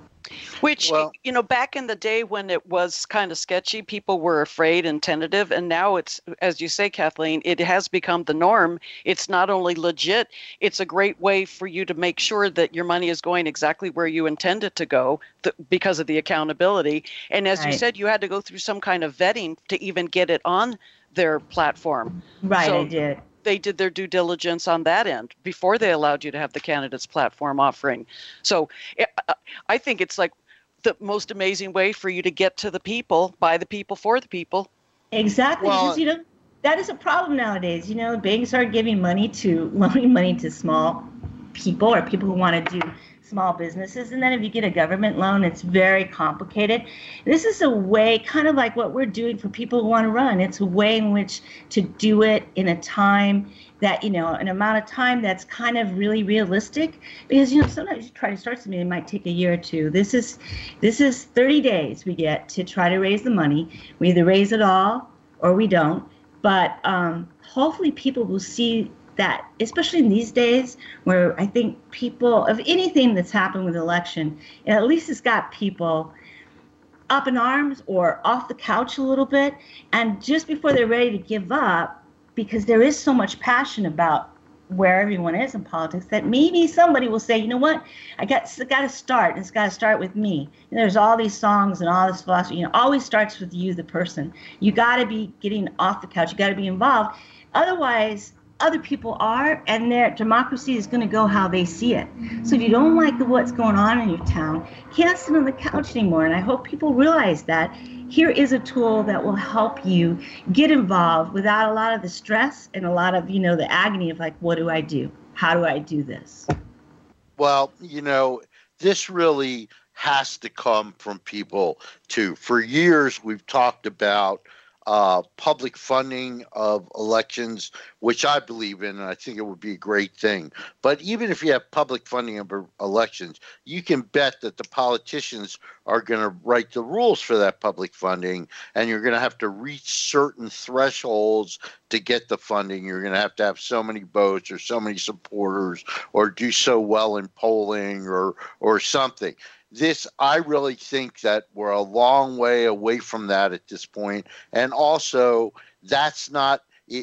[SPEAKER 3] Which,
[SPEAKER 2] Well-
[SPEAKER 3] you know, back in the day when it was kind of sketchy, people were afraid and tentative. And now it's, as you say, Kathleen, it has become the norm. It's not only legit, it's a great way for you to make sure that your money is going exactly where you intend it to go th- because of the accountability. And as you
[SPEAKER 4] Right.
[SPEAKER 3] said, you had to go through some kind of vetting to even get it on their platform.
[SPEAKER 4] Right,
[SPEAKER 3] So-
[SPEAKER 4] I did.
[SPEAKER 3] They did their due diligence on that end before they allowed you to have the Candidates Platform offering. So I- I think it's like the most amazing way for you to get to the people, by the people, for the people.
[SPEAKER 4] Exactly.
[SPEAKER 2] Well-
[SPEAKER 4] because, you know, that is a problem nowadays. You know, banks are giving money to, loaning money to small people or people who want to do small businesses. And then if you get a government loan, it's very complicated. This is a way, kind of like what we're doing for people who want to run. It's a way in which to do it in a time that, you know, an amount of time that's kind of really realistic. Because, you know, sometimes you try to start something, it might take a year or two. This is, this is thirty days we get to try to raise the money. We either raise it all or we don't. But um, hopefully people will see that, especially in these days where I think people, of anything that's happened with the election, at least it's got people up in arms or off the couch a little bit. And just before they're ready to give up, because there is so much passion about where everyone is in politics, that maybe somebody will say, you know what, I got, got to start, and it's got to start with me. And there's all these songs and all this philosophy, you know, always starts with you, the person. You got to be getting off the couch. You got to be involved. Otherwise, other people are, and their democracy is going to go how they see it. So if you don't like the, what's going on in your town, you can't sit on the couch anymore. And I hope people realize that here is a tool that will help you get involved without a lot of the stress and a lot of, you know, the agony of like, what do I do? How do I do this?
[SPEAKER 2] Well, you know, this really has to come from people too. For years, we've talked about uh, public funding of elections, which I believe in, and I think it would be a great thing. But even if you have public funding of elections, you can bet that the politicians are going to write the rules for that public funding, and you're going to have to reach certain thresholds to get the funding. You're going to have to have so many votes or so many supporters or do so well in polling or or something. This, I really think that we're a long way away from that at this point. And also, that's not,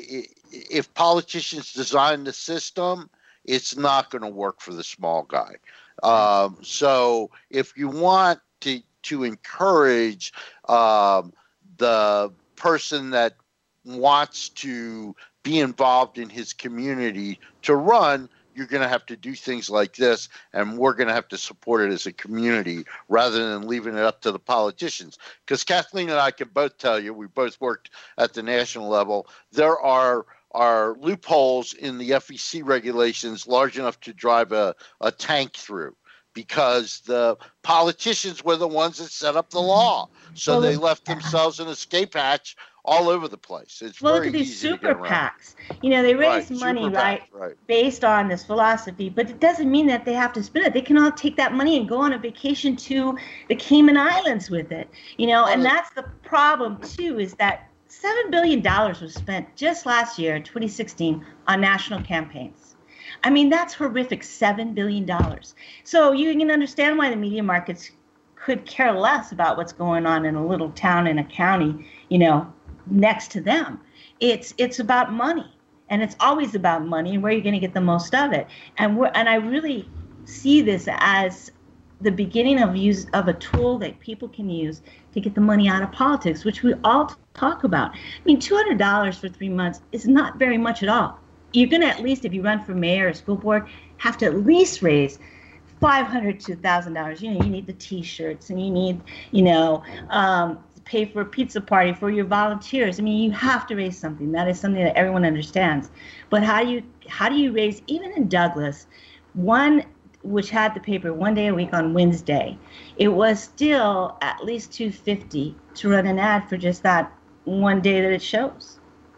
[SPEAKER 2] if politicians design the system, it's not going to work for the small guy. Um, so if you want to, to encourage um, the person that wants to be involved in his community to run, you're going to have to do things like this, and we're going to have to support it as a community rather than leaving it up to the politicians. Because Kathleen and I can both tell you, we both worked at the national level, there are are loopholes in the F E C regulations large enough to drive a, a tank through, because the politicians were the ones that set up the law. So
[SPEAKER 4] Well,
[SPEAKER 2] they left themselves an escape hatch all over the place. It's
[SPEAKER 4] Well, look
[SPEAKER 2] very
[SPEAKER 4] at these
[SPEAKER 2] easy to
[SPEAKER 4] super
[SPEAKER 2] get around.
[SPEAKER 4] PACs. You know, they raise
[SPEAKER 2] Right,
[SPEAKER 4] money,
[SPEAKER 2] super
[SPEAKER 4] right,
[SPEAKER 2] PACs, right.
[SPEAKER 4] based on this philosophy, but it doesn't mean that they have to spend it. They can all take that money and go on a vacation to the Cayman Islands with it. You know, and
[SPEAKER 2] Well,
[SPEAKER 4] that's the problem, too, is that seven billion dollars was spent just last year, twenty sixteen, on national campaigns. I mean, that's horrific, seven billion dollars. So you can understand why the media markets could care less about what's going on in a little town in a county, you know, next to them. It's it's about money, and it's always about money and where you're going to get the most of it. And we're, and I really see this as the beginning of use of a tool that people can use to get the money out of politics, which we all talk about. I mean, two hundred dollars for three months is not very much at all. you're going to at least, if you run for mayor or school board, have to at least raise five hundred to one thousand dollars. You know, you need the T-shirts, and you need, you know, um, pay for a pizza party for your volunteers. I mean, you have to raise something. That is something that everyone understands. But how do you how do you raise, even in Douglas, one which had the paper one day a week on Wednesday, it was still at least two hundred fifty dollars to run an ad for just that one day that it shows.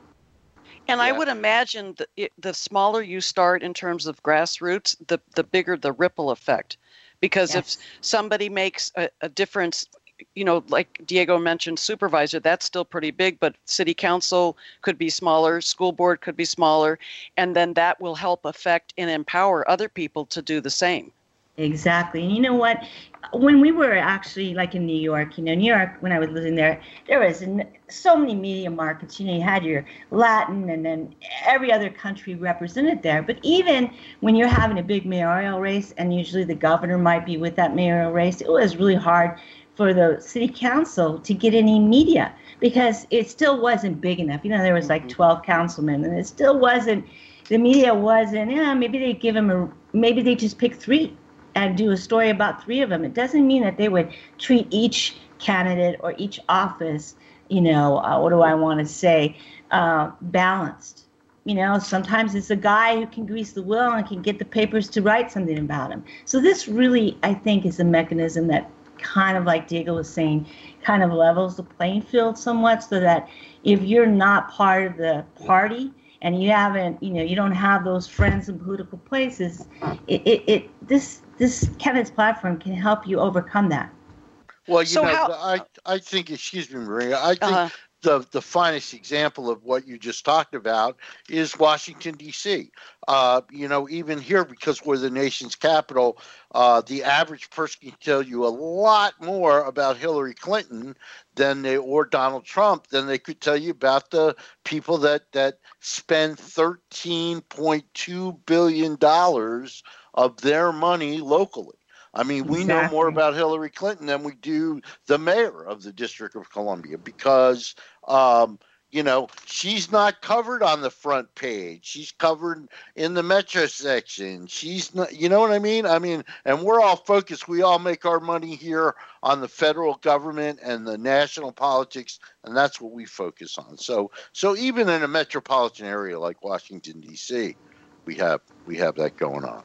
[SPEAKER 3] And
[SPEAKER 2] Yeah.
[SPEAKER 3] I would imagine that it, the smaller you start in terms of grassroots, the, the bigger the ripple effect. Because
[SPEAKER 4] Yes.
[SPEAKER 3] if somebody makes a, a difference, you know, like Diego mentioned, supervisor, that's still pretty big, but city council could be smaller, school board could be smaller, and then that will help affect and empower other people to do the same.
[SPEAKER 4] Exactly. And you know what? When we were actually like in New York, you know, New York, when I was living there, there was n- so many media markets. You know, you had your Latin and then every other country represented there. But even when you're having a big mayoral race, and usually the governor might be with that mayoral race, it was really hard for the city council to get any media because it still wasn't big enough. You know, there was like twelve councilmen, and it still wasn't, the media wasn't, yeah, maybe they give them a, maybe they just pick three and do a story about three of them. It doesn't mean that they would treat each candidate or each office, you know, uh, what do I want to say, uh, balanced. You know, sometimes it's a guy who can grease the wheel and can get the papers to write something about him. So this really, I think, is a mechanism that kind of, like Diego was saying, kind of levels the playing field somewhat, so that if you're not part of the party and you haven't, you know, you don't have those friends in political places, it, it, it this this candidate's platform can help you overcome that.
[SPEAKER 2] Well, you
[SPEAKER 3] So
[SPEAKER 2] know,
[SPEAKER 3] how-
[SPEAKER 2] I I think, excuse me, Maria, I think
[SPEAKER 3] Uh-huh.
[SPEAKER 2] the the finest example of what you just talked about is Washington, D C. Uh, you know, even here, because we're the nation's capital, uh, the average person can tell you a lot more about Hillary Clinton than they or Donald Trump than they could tell you about the people that that spend thirteen point two billion dollars of their money locally. I mean, we know more
[SPEAKER 4] Exactly.
[SPEAKER 2] about Hillary Clinton than we do the mayor of the District of Columbia because, um, you know, she's not covered on the front page. She's covered in the metro section. She's not, you know what I mean? I mean, and we're all focused. We all make our money here on the federal government and the national politics, and that's what we focus on. So, so even in a metropolitan area like Washington, D C, we have we have that going on.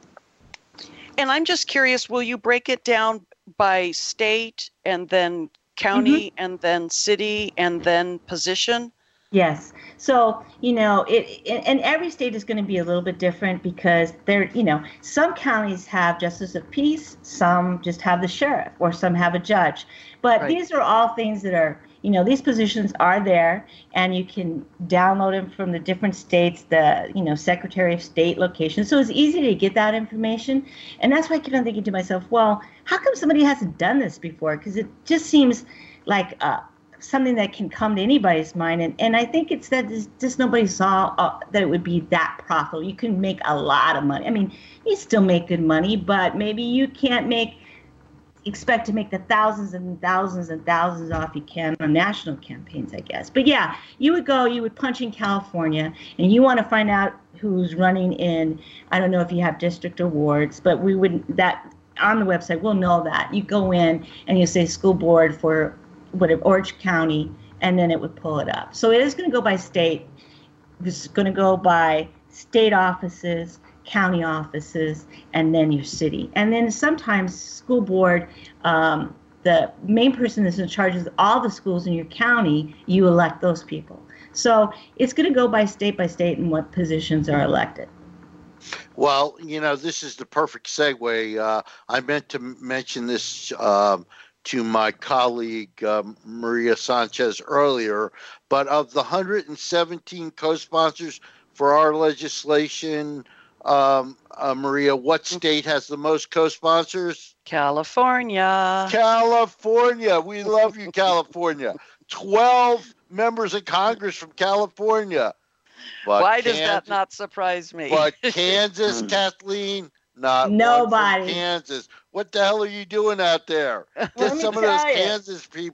[SPEAKER 3] And I'm just curious, will you break it down by state and then county
[SPEAKER 4] Mm-hmm.
[SPEAKER 3] and then city and then position?
[SPEAKER 4] Yes. So, you know, it, it and every state is going to be a little bit different because they're, you know, some counties have justice of peace, some just have the sheriff, or some have a judge. But
[SPEAKER 3] Right.
[SPEAKER 4] these are all things that are, you know, these positions are there, and you can download them from the different states, the, you know, Secretary of State location. So it's easy to get that information. And that's why I keep on thinking to myself, well, how come somebody hasn't done this before? Because it just seems like uh, something that can come to anybody's mind. And, and I think it's that just, just nobody saw uh, that it would be that profitable. You can make a lot of money. I mean, you still make good money, but maybe you can't make expect to make the thousands and thousands and thousands off you can on national campaigns, I guess. But yeah, you would go, you would punch in California, and you want to find out who's running in, I don't know if you have district or wards, but we would, that on the website, we'll know that. You go in and you say school board for whatever, Orange County, and then it would pull it up. So it is going to go by state. It's going to go by state offices, county offices, and then your city. And then sometimes school board, um, the main person that's in charge of all the schools in your county, you elect those people. So it's going to go by state by state and what positions are elected.
[SPEAKER 2] Well, you know, this is the perfect segue. Uh, I meant to mention this um, to my colleague um, Maria Sanchez earlier, but of the one hundred seventeen co-sponsors for our legislation, um, uh, Maria, what state has the most co-sponsors?
[SPEAKER 3] California.
[SPEAKER 2] California. We love you, California. twelve members of Congress from California. But
[SPEAKER 3] Why does that
[SPEAKER 2] Kansas-
[SPEAKER 3] not surprise me?
[SPEAKER 2] But Kansas, Kathleen, not one
[SPEAKER 4] Nobody.
[SPEAKER 2] from Kansas. What the hell are you doing out there?
[SPEAKER 4] Let
[SPEAKER 2] Get
[SPEAKER 4] me
[SPEAKER 2] some of those
[SPEAKER 4] tell ya.
[SPEAKER 2] Kansas people.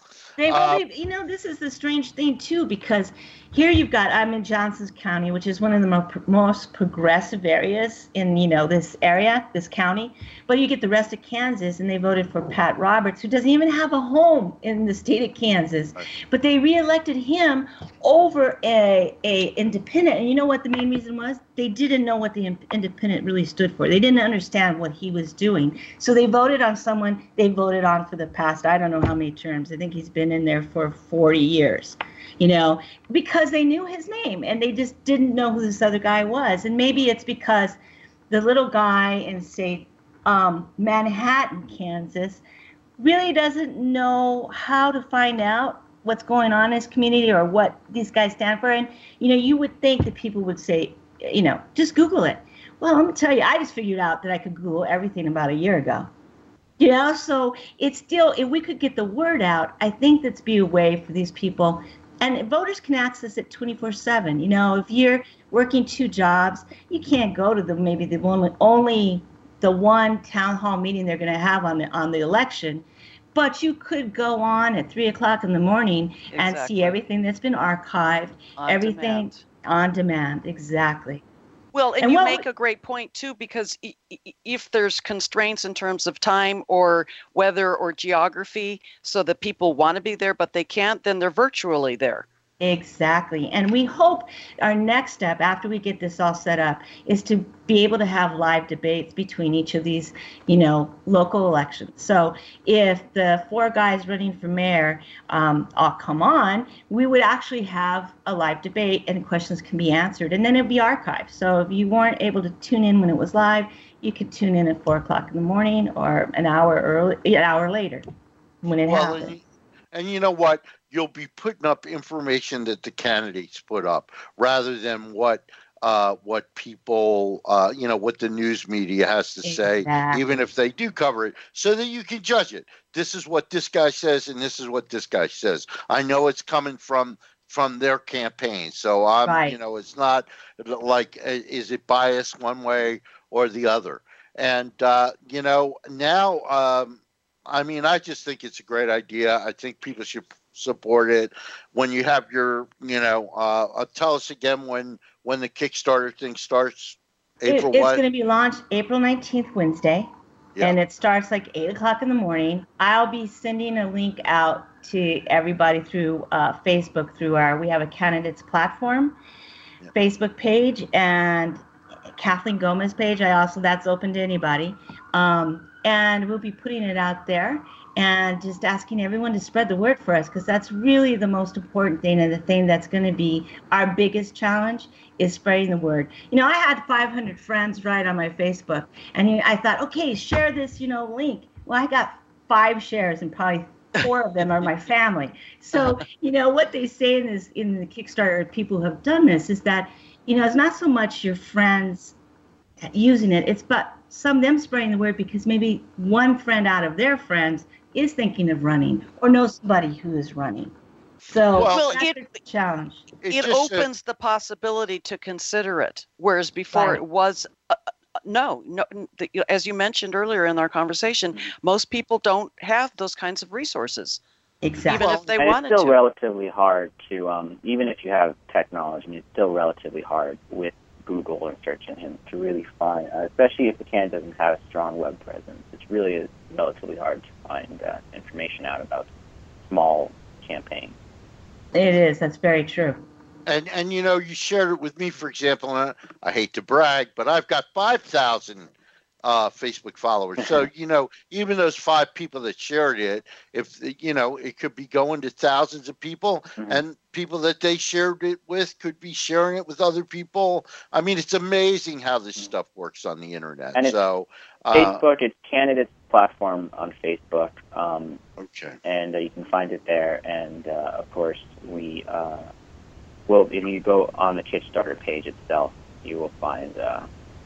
[SPEAKER 4] They, well,
[SPEAKER 2] Uh,
[SPEAKER 4] they, you know, this is the strange thing too, because here you've got, I'm in Johnson County, which is one of the mo- most progressive areas in, you know, this area, this county. But you get the rest of Kansas, and they voted for Pat Roberts, who doesn't even have a home in the state of Kansas. But they reelected him over a, a independent. And you know what the main reason was? They didn't know what the in- independent really stood for. They didn't understand what he was doing. So they voted on someone they voted on for the past, I don't know how many terms. I think he's been in there for forty years, you know, because they knew his name and they just didn't know who this other guy was. And maybe it's because the little guy in, say, um, Manhattan, Kansas, really doesn't know how to find out what's going on in his community or what these guys stand for. And, you know, you would think that people would say, you know, just Google it. Well, let me tell you, I just figured out that I could Google everything about a year ago. You know, so it's still, if we could get the word out, I think that's be a way for these people. And voters can access it twenty-four seven. You know, if you're working two jobs, you can't go to the maybe the one, only the one town hall meeting they're going to have on the on the election. But you could go on at three o'clock in the morning
[SPEAKER 3] Exactly.
[SPEAKER 4] and see everything that's been archived,
[SPEAKER 3] On
[SPEAKER 4] everything
[SPEAKER 3] demand.
[SPEAKER 4] on demand. Exactly.
[SPEAKER 3] Well, and,
[SPEAKER 4] And
[SPEAKER 3] you
[SPEAKER 4] what
[SPEAKER 3] make a great point too, because i- i- if there's constraints in terms of time or weather or geography, so that people want to be there but they can't, then they're virtually there.
[SPEAKER 4] Exactly. And we hope our next step after we get this all set up is to be able to have live debates between each of these, you know, local elections. So if the four guys running for mayor um, all come on, we would actually have a live debate and questions can be answered. And then it'd be archived. So if you weren't able to tune in when it was live, you could tune in at four o'clock in the morning or an hour early, an hour later when it
[SPEAKER 2] well,
[SPEAKER 4] happened.
[SPEAKER 2] and, and you know what? You'll be putting up information that the candidates put up rather than what uh, what people, uh, you know, what the news media has to say,
[SPEAKER 4] Exactly.
[SPEAKER 2] even if they do cover it, so that you can judge it. This is what this guy says, and this is what this guy says. I know it's coming from from their campaign, so I'm,
[SPEAKER 4] Right.
[SPEAKER 2] you know, it's not like uh, is it biased one way or the other. And uh, you know, now, um, I mean, I just think it's a great idea. I think people should support it. When you have your, you know, uh, uh, tell us again when when the Kickstarter thing starts. April
[SPEAKER 4] it, it's
[SPEAKER 2] what?
[SPEAKER 4] going to be launched April nineteenth, Wednesday,
[SPEAKER 2] Yeah.
[SPEAKER 4] and it starts like eight o'clock in the morning. I'll be sending a link out to everybody through uh, Facebook, through our, we have a candidates platform,
[SPEAKER 2] Yeah.
[SPEAKER 4] Facebook page, and Kathleen Gomez page. I also, that's open to anybody. Um, and we'll be putting it out there and just asking everyone to spread the word for us, because that's really the most important thing, and the thing that's going to be our biggest challenge is spreading the word. You know, I had five hundred friends right on my Facebook, and you- I thought, okay, share this, you know, link. Well, I got five shares, and probably four of them are my family. So, you know, what they say in this, in the Kickstarter, people who have done this, is that, you know, it's not so much your friends using it, it's but some of them spreading the word, because maybe one friend out of their friends is thinking of running or knows somebody who is running. So
[SPEAKER 2] Well,
[SPEAKER 4] that's
[SPEAKER 3] it-
[SPEAKER 4] the challenge.
[SPEAKER 2] It's
[SPEAKER 3] It
[SPEAKER 2] just, uh,
[SPEAKER 3] opens the possibility to consider it, whereas before
[SPEAKER 4] Right.
[SPEAKER 3] it was uh, uh, no, no. n- the- you know, as you mentioned earlier in our conversation, most people don't have those kinds of resources,
[SPEAKER 4] Exactly.
[SPEAKER 3] even if they
[SPEAKER 5] and
[SPEAKER 3] wanted
[SPEAKER 5] it's still
[SPEAKER 3] to.
[SPEAKER 5] relatively hard to, um, even if you have technology, it's still relatively hard with Google or search engine to really find, uh, especially if the candidate doesn't have a strong web presence. It's really is relatively hard to find uh, information out about small campaigns.
[SPEAKER 4] It is. That's very true.
[SPEAKER 2] and and you know, you shared it with me, for example. And I, I hate to brag, but I've got five thousand uh, Facebook followers. So you know, even those five people that shared it, if you know, it could be going to thousands of people,
[SPEAKER 5] Mhm.
[SPEAKER 2] and people that they shared it with could be sharing it with other people. I mean, it's amazing how this stuff works on the internet.
[SPEAKER 5] And it's
[SPEAKER 2] so, uh,
[SPEAKER 5] Facebook, it's candidates platform on Facebook, um,
[SPEAKER 2] okay.
[SPEAKER 5] and uh, you can find it there. And uh, of course, we uh, will. If you go on the Kickstarter page itself, you will find. Uh,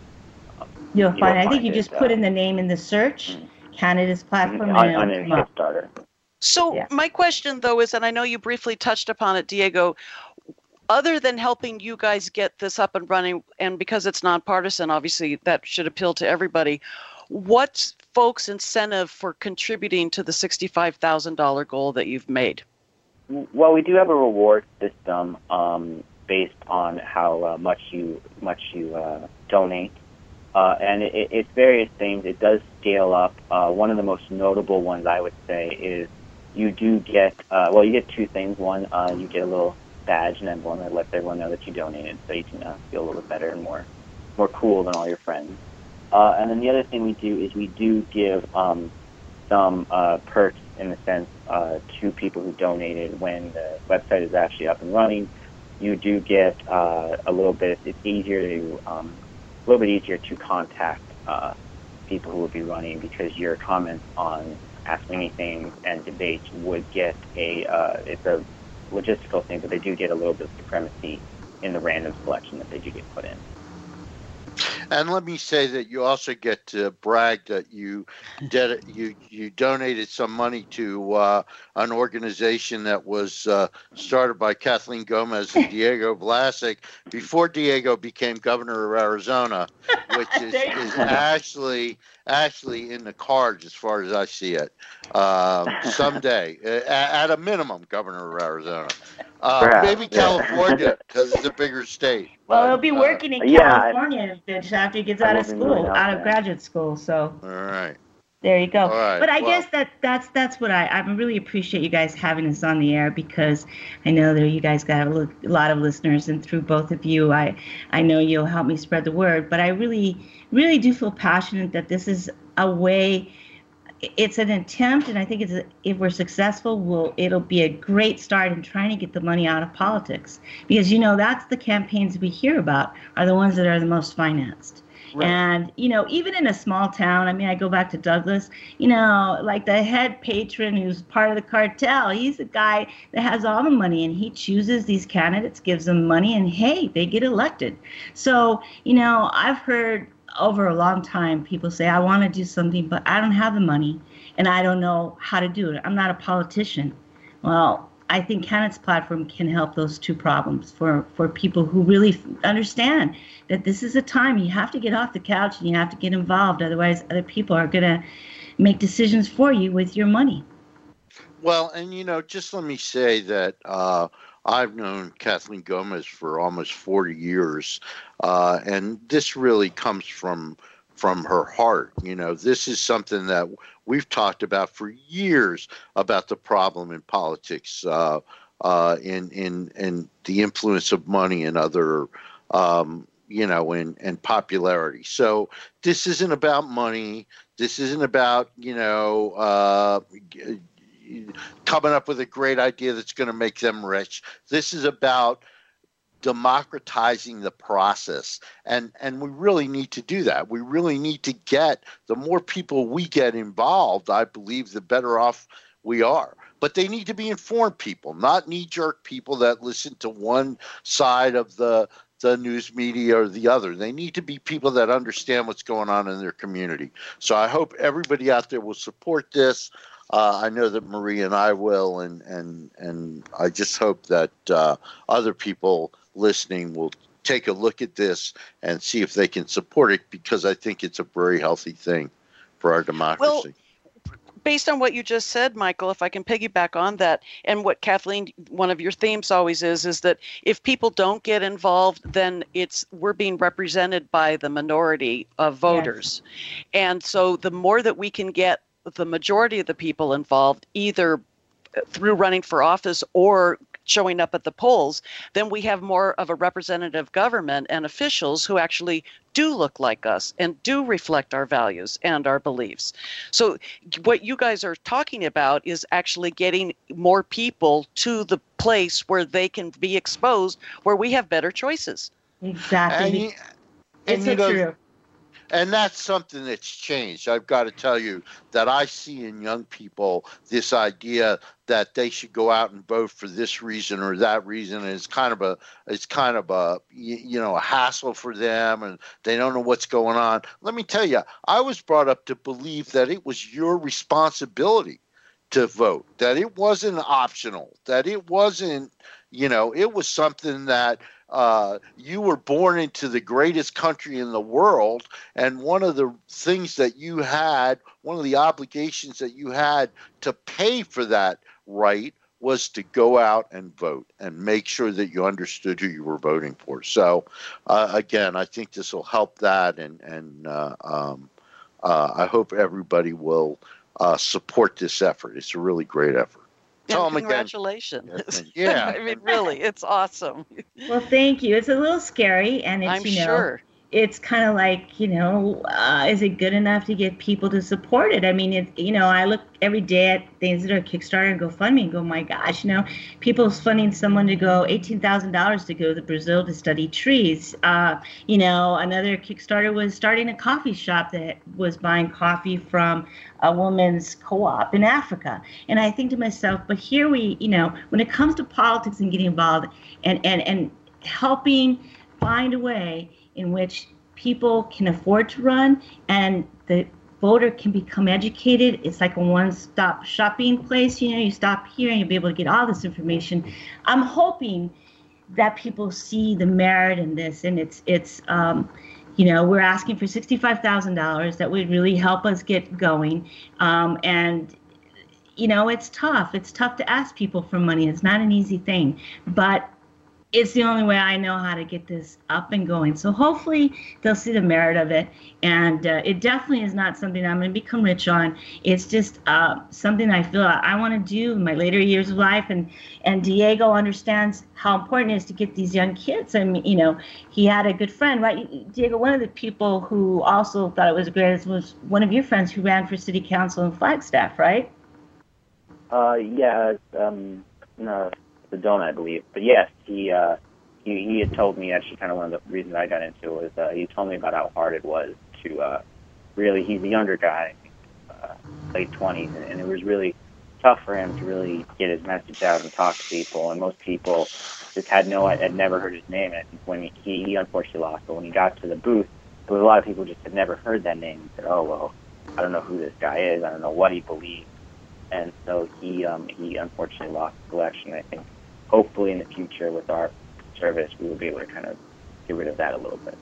[SPEAKER 4] You'll
[SPEAKER 5] You
[SPEAKER 4] find.
[SPEAKER 5] will
[SPEAKER 4] I think
[SPEAKER 5] find
[SPEAKER 4] you
[SPEAKER 5] it,
[SPEAKER 4] just
[SPEAKER 5] uh,
[SPEAKER 4] put in the name in the search, candidates platform,
[SPEAKER 5] on,
[SPEAKER 4] and
[SPEAKER 5] on
[SPEAKER 4] it'll
[SPEAKER 5] a
[SPEAKER 4] come up.
[SPEAKER 5] Kickstarter.
[SPEAKER 3] So
[SPEAKER 4] Yeah.
[SPEAKER 3] my question, though, is, and I know you briefly touched upon it, Diego, other than helping you guys get this up and running, and because it's nonpartisan, obviously that should appeal to everybody, what folks incentive for contributing to the sixty-five thousand dollars goal that you've made?
[SPEAKER 5] Well, we do have a reward system um, based on how uh, much you much you uh, donate, uh, and it, it's various things. It does scale up. Uh, one of the most notable ones I would say is you do get uh, well, you get two things. One, uh, you get a little badge and emblem that lets everyone know that you donated, so you can uh, feel a little bit better and more more cool than all your friends. Uh, and then the other thing we do is we do give um, some uh, perks in the sense uh, to people who donated when the website is actually up and running. You do get uh, a little bit, it's easier to, um, a little bit easier to contact uh, people who will be running because your comments on Ask Me Anything and debates would get a, uh, it's a logistical thing, but they do get a little bit of supremacy in the random selection that they do get put in.
[SPEAKER 2] And let me say that you also get to brag that you did you you donated some money to uh, an organization that was uh, started by Kathleen Gomez and Diego Vlasic before Diego became governor of Arizona, which is, is actually actually in the cards as far as I see it. Um, someday, at a minimum, governor of Arizona. Uh, maybe California because it's a bigger state.
[SPEAKER 4] Well,
[SPEAKER 2] but,
[SPEAKER 4] he'll be working in
[SPEAKER 5] uh,
[SPEAKER 4] California yeah, after he gets out of school, out of graduate school. So.
[SPEAKER 2] All right.
[SPEAKER 4] There you go.
[SPEAKER 2] All right,
[SPEAKER 4] but I
[SPEAKER 2] well,
[SPEAKER 4] guess that that's that's what I I really appreciate you guys having us on the air because I know that you guys got a lot of listeners, and through both of you, I I know you'll help me spread the word. But I really really do feel passionate that this is a way. It's an attempt, and I think it's a, if we're successful, we'll it'll be a great start in trying to get the money out of politics because you know that's the campaigns we hear about are the ones that are the most financed. Right. And, you know, even in a small town, I mean, I go back to Douglas, you know, like the head patron who's part of the cartel, he's the guy that has all the money and he chooses these candidates, gives them money, and hey, they get elected. So, you know, I've heard over a long time people say, I want to do something, but I don't have the money and I don't know how to do it. I'm not a politician. Well, I think Candidates Platform can help those two problems for, for people who really understand that this is a time you have to get off the couch and you have to get involved. Otherwise, other people are going to make decisions for you with your money.
[SPEAKER 2] Well, and, you know, just let me say that uh, I've known Kathleen Gomez for almost forty years, uh, and this really comes from from her heart. You know, this is something that we've talked about for years about the problem in politics, uh, uh, in in in the influence of money and other, um, you know, and and popularity. So this isn't about money. This isn't about you know. Uh, coming up with a great idea that's going to make them rich. This is about democratizing the process. And, and we really need to do that. We really need to get, the more people we get involved, I believe, the better off we are. But they need to be informed people, not knee-jerk people that listen to one side of the the news media or the other. They need to be people that understand what's going on in their community. So I hope everybody out there will support this. Uh, I know that Marie and I will, and and and I just hope that uh, other people listening will take a look at this and see if they can support it, because I think it's a very healthy thing for our democracy.
[SPEAKER 3] Well, based on what you just said, Michael, if I can piggyback on that, and what Kathleen, one of your themes always is, is that if people don't get involved, then it's we're being represented by the minority of voters. Yes. And so the more that we can get the majority of the people involved, either through running for office or showing up at the polls, then we have more of a representative government and officials who actually do look like us and do reflect our values and our beliefs. So what you guys are talking about is actually getting more people to the place where they can be exposed, where we have better choices.
[SPEAKER 4] Exactly.
[SPEAKER 2] And, and,
[SPEAKER 4] it's
[SPEAKER 2] so
[SPEAKER 4] know, true.
[SPEAKER 2] And that's something that's changed. I've got to tell you that I see in young people this idea that they should go out and vote for this reason or that reason. And it's kind of a, it's kind of a, you know, a hassle for them, and they don't know what's going on. Let me tell you, I was brought up to believe that it was your responsibility to vote, that it wasn't optional, that it wasn't, you know, it was something that uh, you were born into the greatest country in the world, and one of the things that you had, one of the obligations that you had to pay for that right was to go out and vote and make sure that you understood who you were voting for. So, uh, again, I think this will help that, and and uh, um, uh, I hope everybody will uh, support this effort. It's a really great effort.
[SPEAKER 3] And congratulations.
[SPEAKER 2] Again, yeah.
[SPEAKER 3] I mean, really, it's awesome.
[SPEAKER 4] Well, thank you. It's a little scary, and it's,
[SPEAKER 3] I'm
[SPEAKER 4] you know,
[SPEAKER 3] sure.
[SPEAKER 4] it's kind of like, you know, uh, is it good enough to get people to support it? I mean, it, you know, I look every day at things that are Kickstarter and GoFundMe and go, my gosh, you know, people's funding someone to go eighteen thousand dollars to go to Brazil to study trees. Uh, you know, another Kickstarter was starting a coffee shop that was buying coffee from a woman's co-op in Africa. And I think to myself, but here we, you know, when it comes to politics and getting involved and, and, and helping find a way in which people can afford to run and the voter can become educated. It's like a one-stop shopping place. You know, you stop here and you'll be able to get all this information. I'm hoping that people see the merit in this, and it's, it's um, you know, we're asking for sixty-five thousand dollars. That would really help us get going. Um, and, you know, it's tough. It's tough to ask people for money. It's not an easy thing. But it's the only way I know how to get this up and going. So hopefully they'll see the merit of it. And uh, it definitely is not something I'm going to become rich on. It's just uh, something I feel I want to do in my later years of life. And, and Diego understands how important it is to get these young kids. I mean, you know, he had a good friend, right? Diego, one of the people who also thought it was great was one of your friends who ran for city council in Flagstaff, right?
[SPEAKER 5] Uh, yeah, um, no. Sedona, I believe. But yes, he uh, he he had told me, actually kind of one of the reasons I got into it was uh, he told me about how hard it was to uh, really, he's a younger guy, uh, late twenties, and, and it was really tough for him to really get his message out and talk to people, and most people just had no, had never heard his name, and I think when he, he, he unfortunately lost, but when he got to the booth, there was a lot of people just had never heard that name and said, oh, well, I don't know who this guy is, I don't know what he believes, and so he um, he unfortunately lost the election. I think hopefully in the future with our service, we will be able to kind of get rid of that a little bit.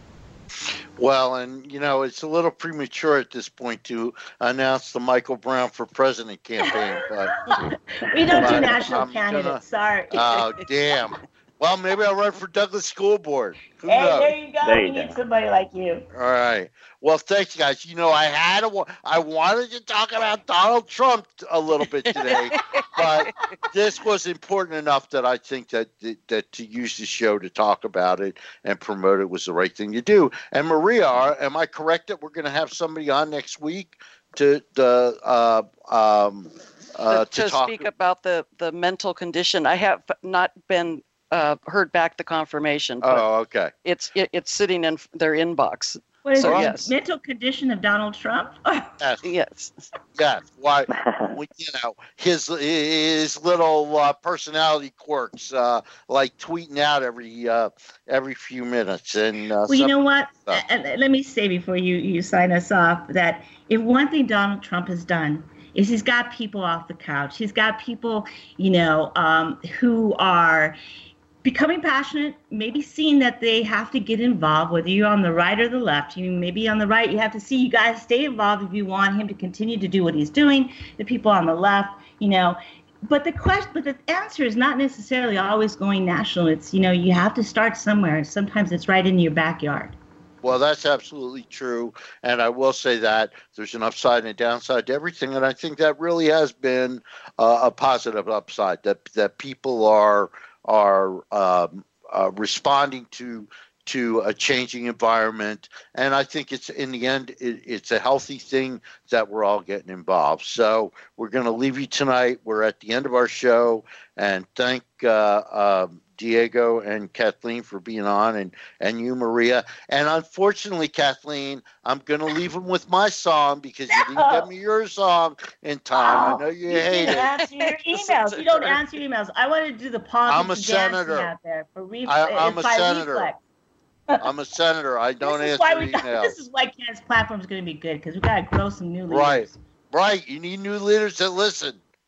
[SPEAKER 2] Well, and, you know, it's a little premature at this point to announce the Michael Brown for President campaign. But
[SPEAKER 4] we don't do
[SPEAKER 2] but
[SPEAKER 4] national
[SPEAKER 2] I'm
[SPEAKER 4] candidates,
[SPEAKER 2] gonna,
[SPEAKER 4] sorry.
[SPEAKER 2] Oh, damn. Well, maybe I'll run for Douglas School Board. Who
[SPEAKER 4] hey,
[SPEAKER 2] knows?
[SPEAKER 4] there you go.
[SPEAKER 5] There
[SPEAKER 4] we
[SPEAKER 5] you
[SPEAKER 4] need
[SPEAKER 5] go.
[SPEAKER 4] somebody like you.
[SPEAKER 2] All right. Well, thanks, guys. You know, I had a, I wanted to talk about Donald Trump a little bit today, but this was important enough that I think that, that that to use the show to talk about it and promote it was the right thing to do. And Maria, am I correct that we're going to have somebody on next week to the uh, um, uh,
[SPEAKER 3] to,
[SPEAKER 2] to,
[SPEAKER 3] to
[SPEAKER 2] talk
[SPEAKER 3] speak about the the mental condition? I have not been uh, heard back the confirmation. But
[SPEAKER 2] Oh, okay.
[SPEAKER 3] It's it, it's sitting in their inbox.
[SPEAKER 4] What is
[SPEAKER 3] So,
[SPEAKER 4] it?
[SPEAKER 3] yes.
[SPEAKER 4] Mental condition of Donald Trump?
[SPEAKER 2] Yes.
[SPEAKER 3] Yes.
[SPEAKER 2] Yes, why? well, you know, his his little uh, personality quirks, uh, like tweeting out every uh, every few minutes, and uh,
[SPEAKER 4] Well, you know
[SPEAKER 2] some-
[SPEAKER 4] what?
[SPEAKER 2] stuff.
[SPEAKER 4] And let me say before you, you sign us off that if one thing Donald Trump has done is he's got people off the couch. He's got people, you know, um, who are becoming passionate, maybe seeing that they have to get involved, whether you're on the right or the left. You maybe on the right, you have to see you guys stay involved if you want him to continue to do what he's doing. The people on the left, you know. But the question, but the answer is not necessarily always going national. It's, you know, you have to start somewhere. Sometimes it's right in your backyard.
[SPEAKER 2] Well, that's absolutely true, and I will say that there's an upside and a downside to everything, and I think that really has been uh, a positive upside. That that people are are um, uh, responding to to a changing environment, and I think it's in the end it, it's a healthy thing that we're all getting involved. So we're going to leave you tonight. We're at the end of our show, and thank uh, um, Diego and Kathleen for being on, and and you, Maria. And unfortunately, Kathleen, I'm going to leave them with my song because you didn't get me your song in time. I know you,
[SPEAKER 4] You
[SPEAKER 2] hate
[SPEAKER 4] didn't
[SPEAKER 2] it.
[SPEAKER 4] answer your emails. You don't answer your emails. I want to do the politics
[SPEAKER 2] I'm a
[SPEAKER 4] and dancing
[SPEAKER 2] senator.
[SPEAKER 4] out there for re-
[SPEAKER 2] I- I'm
[SPEAKER 4] it's
[SPEAKER 2] a
[SPEAKER 4] by
[SPEAKER 2] senator.
[SPEAKER 4] reflex.
[SPEAKER 2] I'm a senator. I don't
[SPEAKER 4] this is
[SPEAKER 2] answer
[SPEAKER 4] why we got,
[SPEAKER 2] emails.
[SPEAKER 4] This is why Ken's platform is going to be good because we got to grow some new leaders.
[SPEAKER 2] Right. Right. You need new leaders that listen.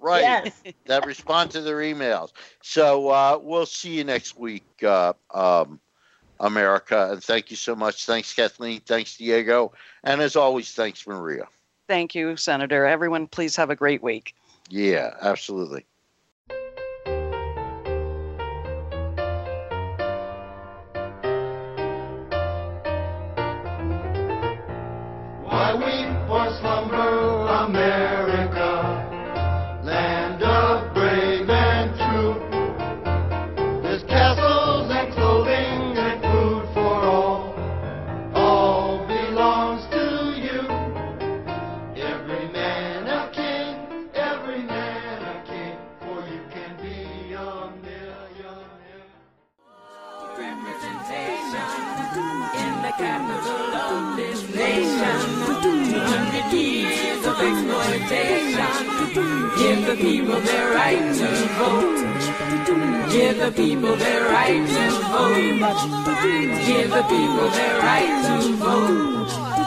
[SPEAKER 2] right.
[SPEAKER 4] Yes.
[SPEAKER 2] That respond to their emails. So uh, we'll see you next week, uh, um, America. And thank you so much. Thanks, Kathleen. Thanks, Diego. And as always, thanks, Maria.
[SPEAKER 3] Thank you, Senator. Everyone, please have a great week.
[SPEAKER 2] Yeah, absolutely.
[SPEAKER 6] Why weep for slumber, America, land of brave and true? There's castles and clothing and food for all, all belongs to you. Every man a king, every man a king, for you can be a millionaire.
[SPEAKER 1] Representation in the capital of this nation. two hundred years of exploitation. Give the people their right to vote. Give the people their right to vote. Give the people their right to vote.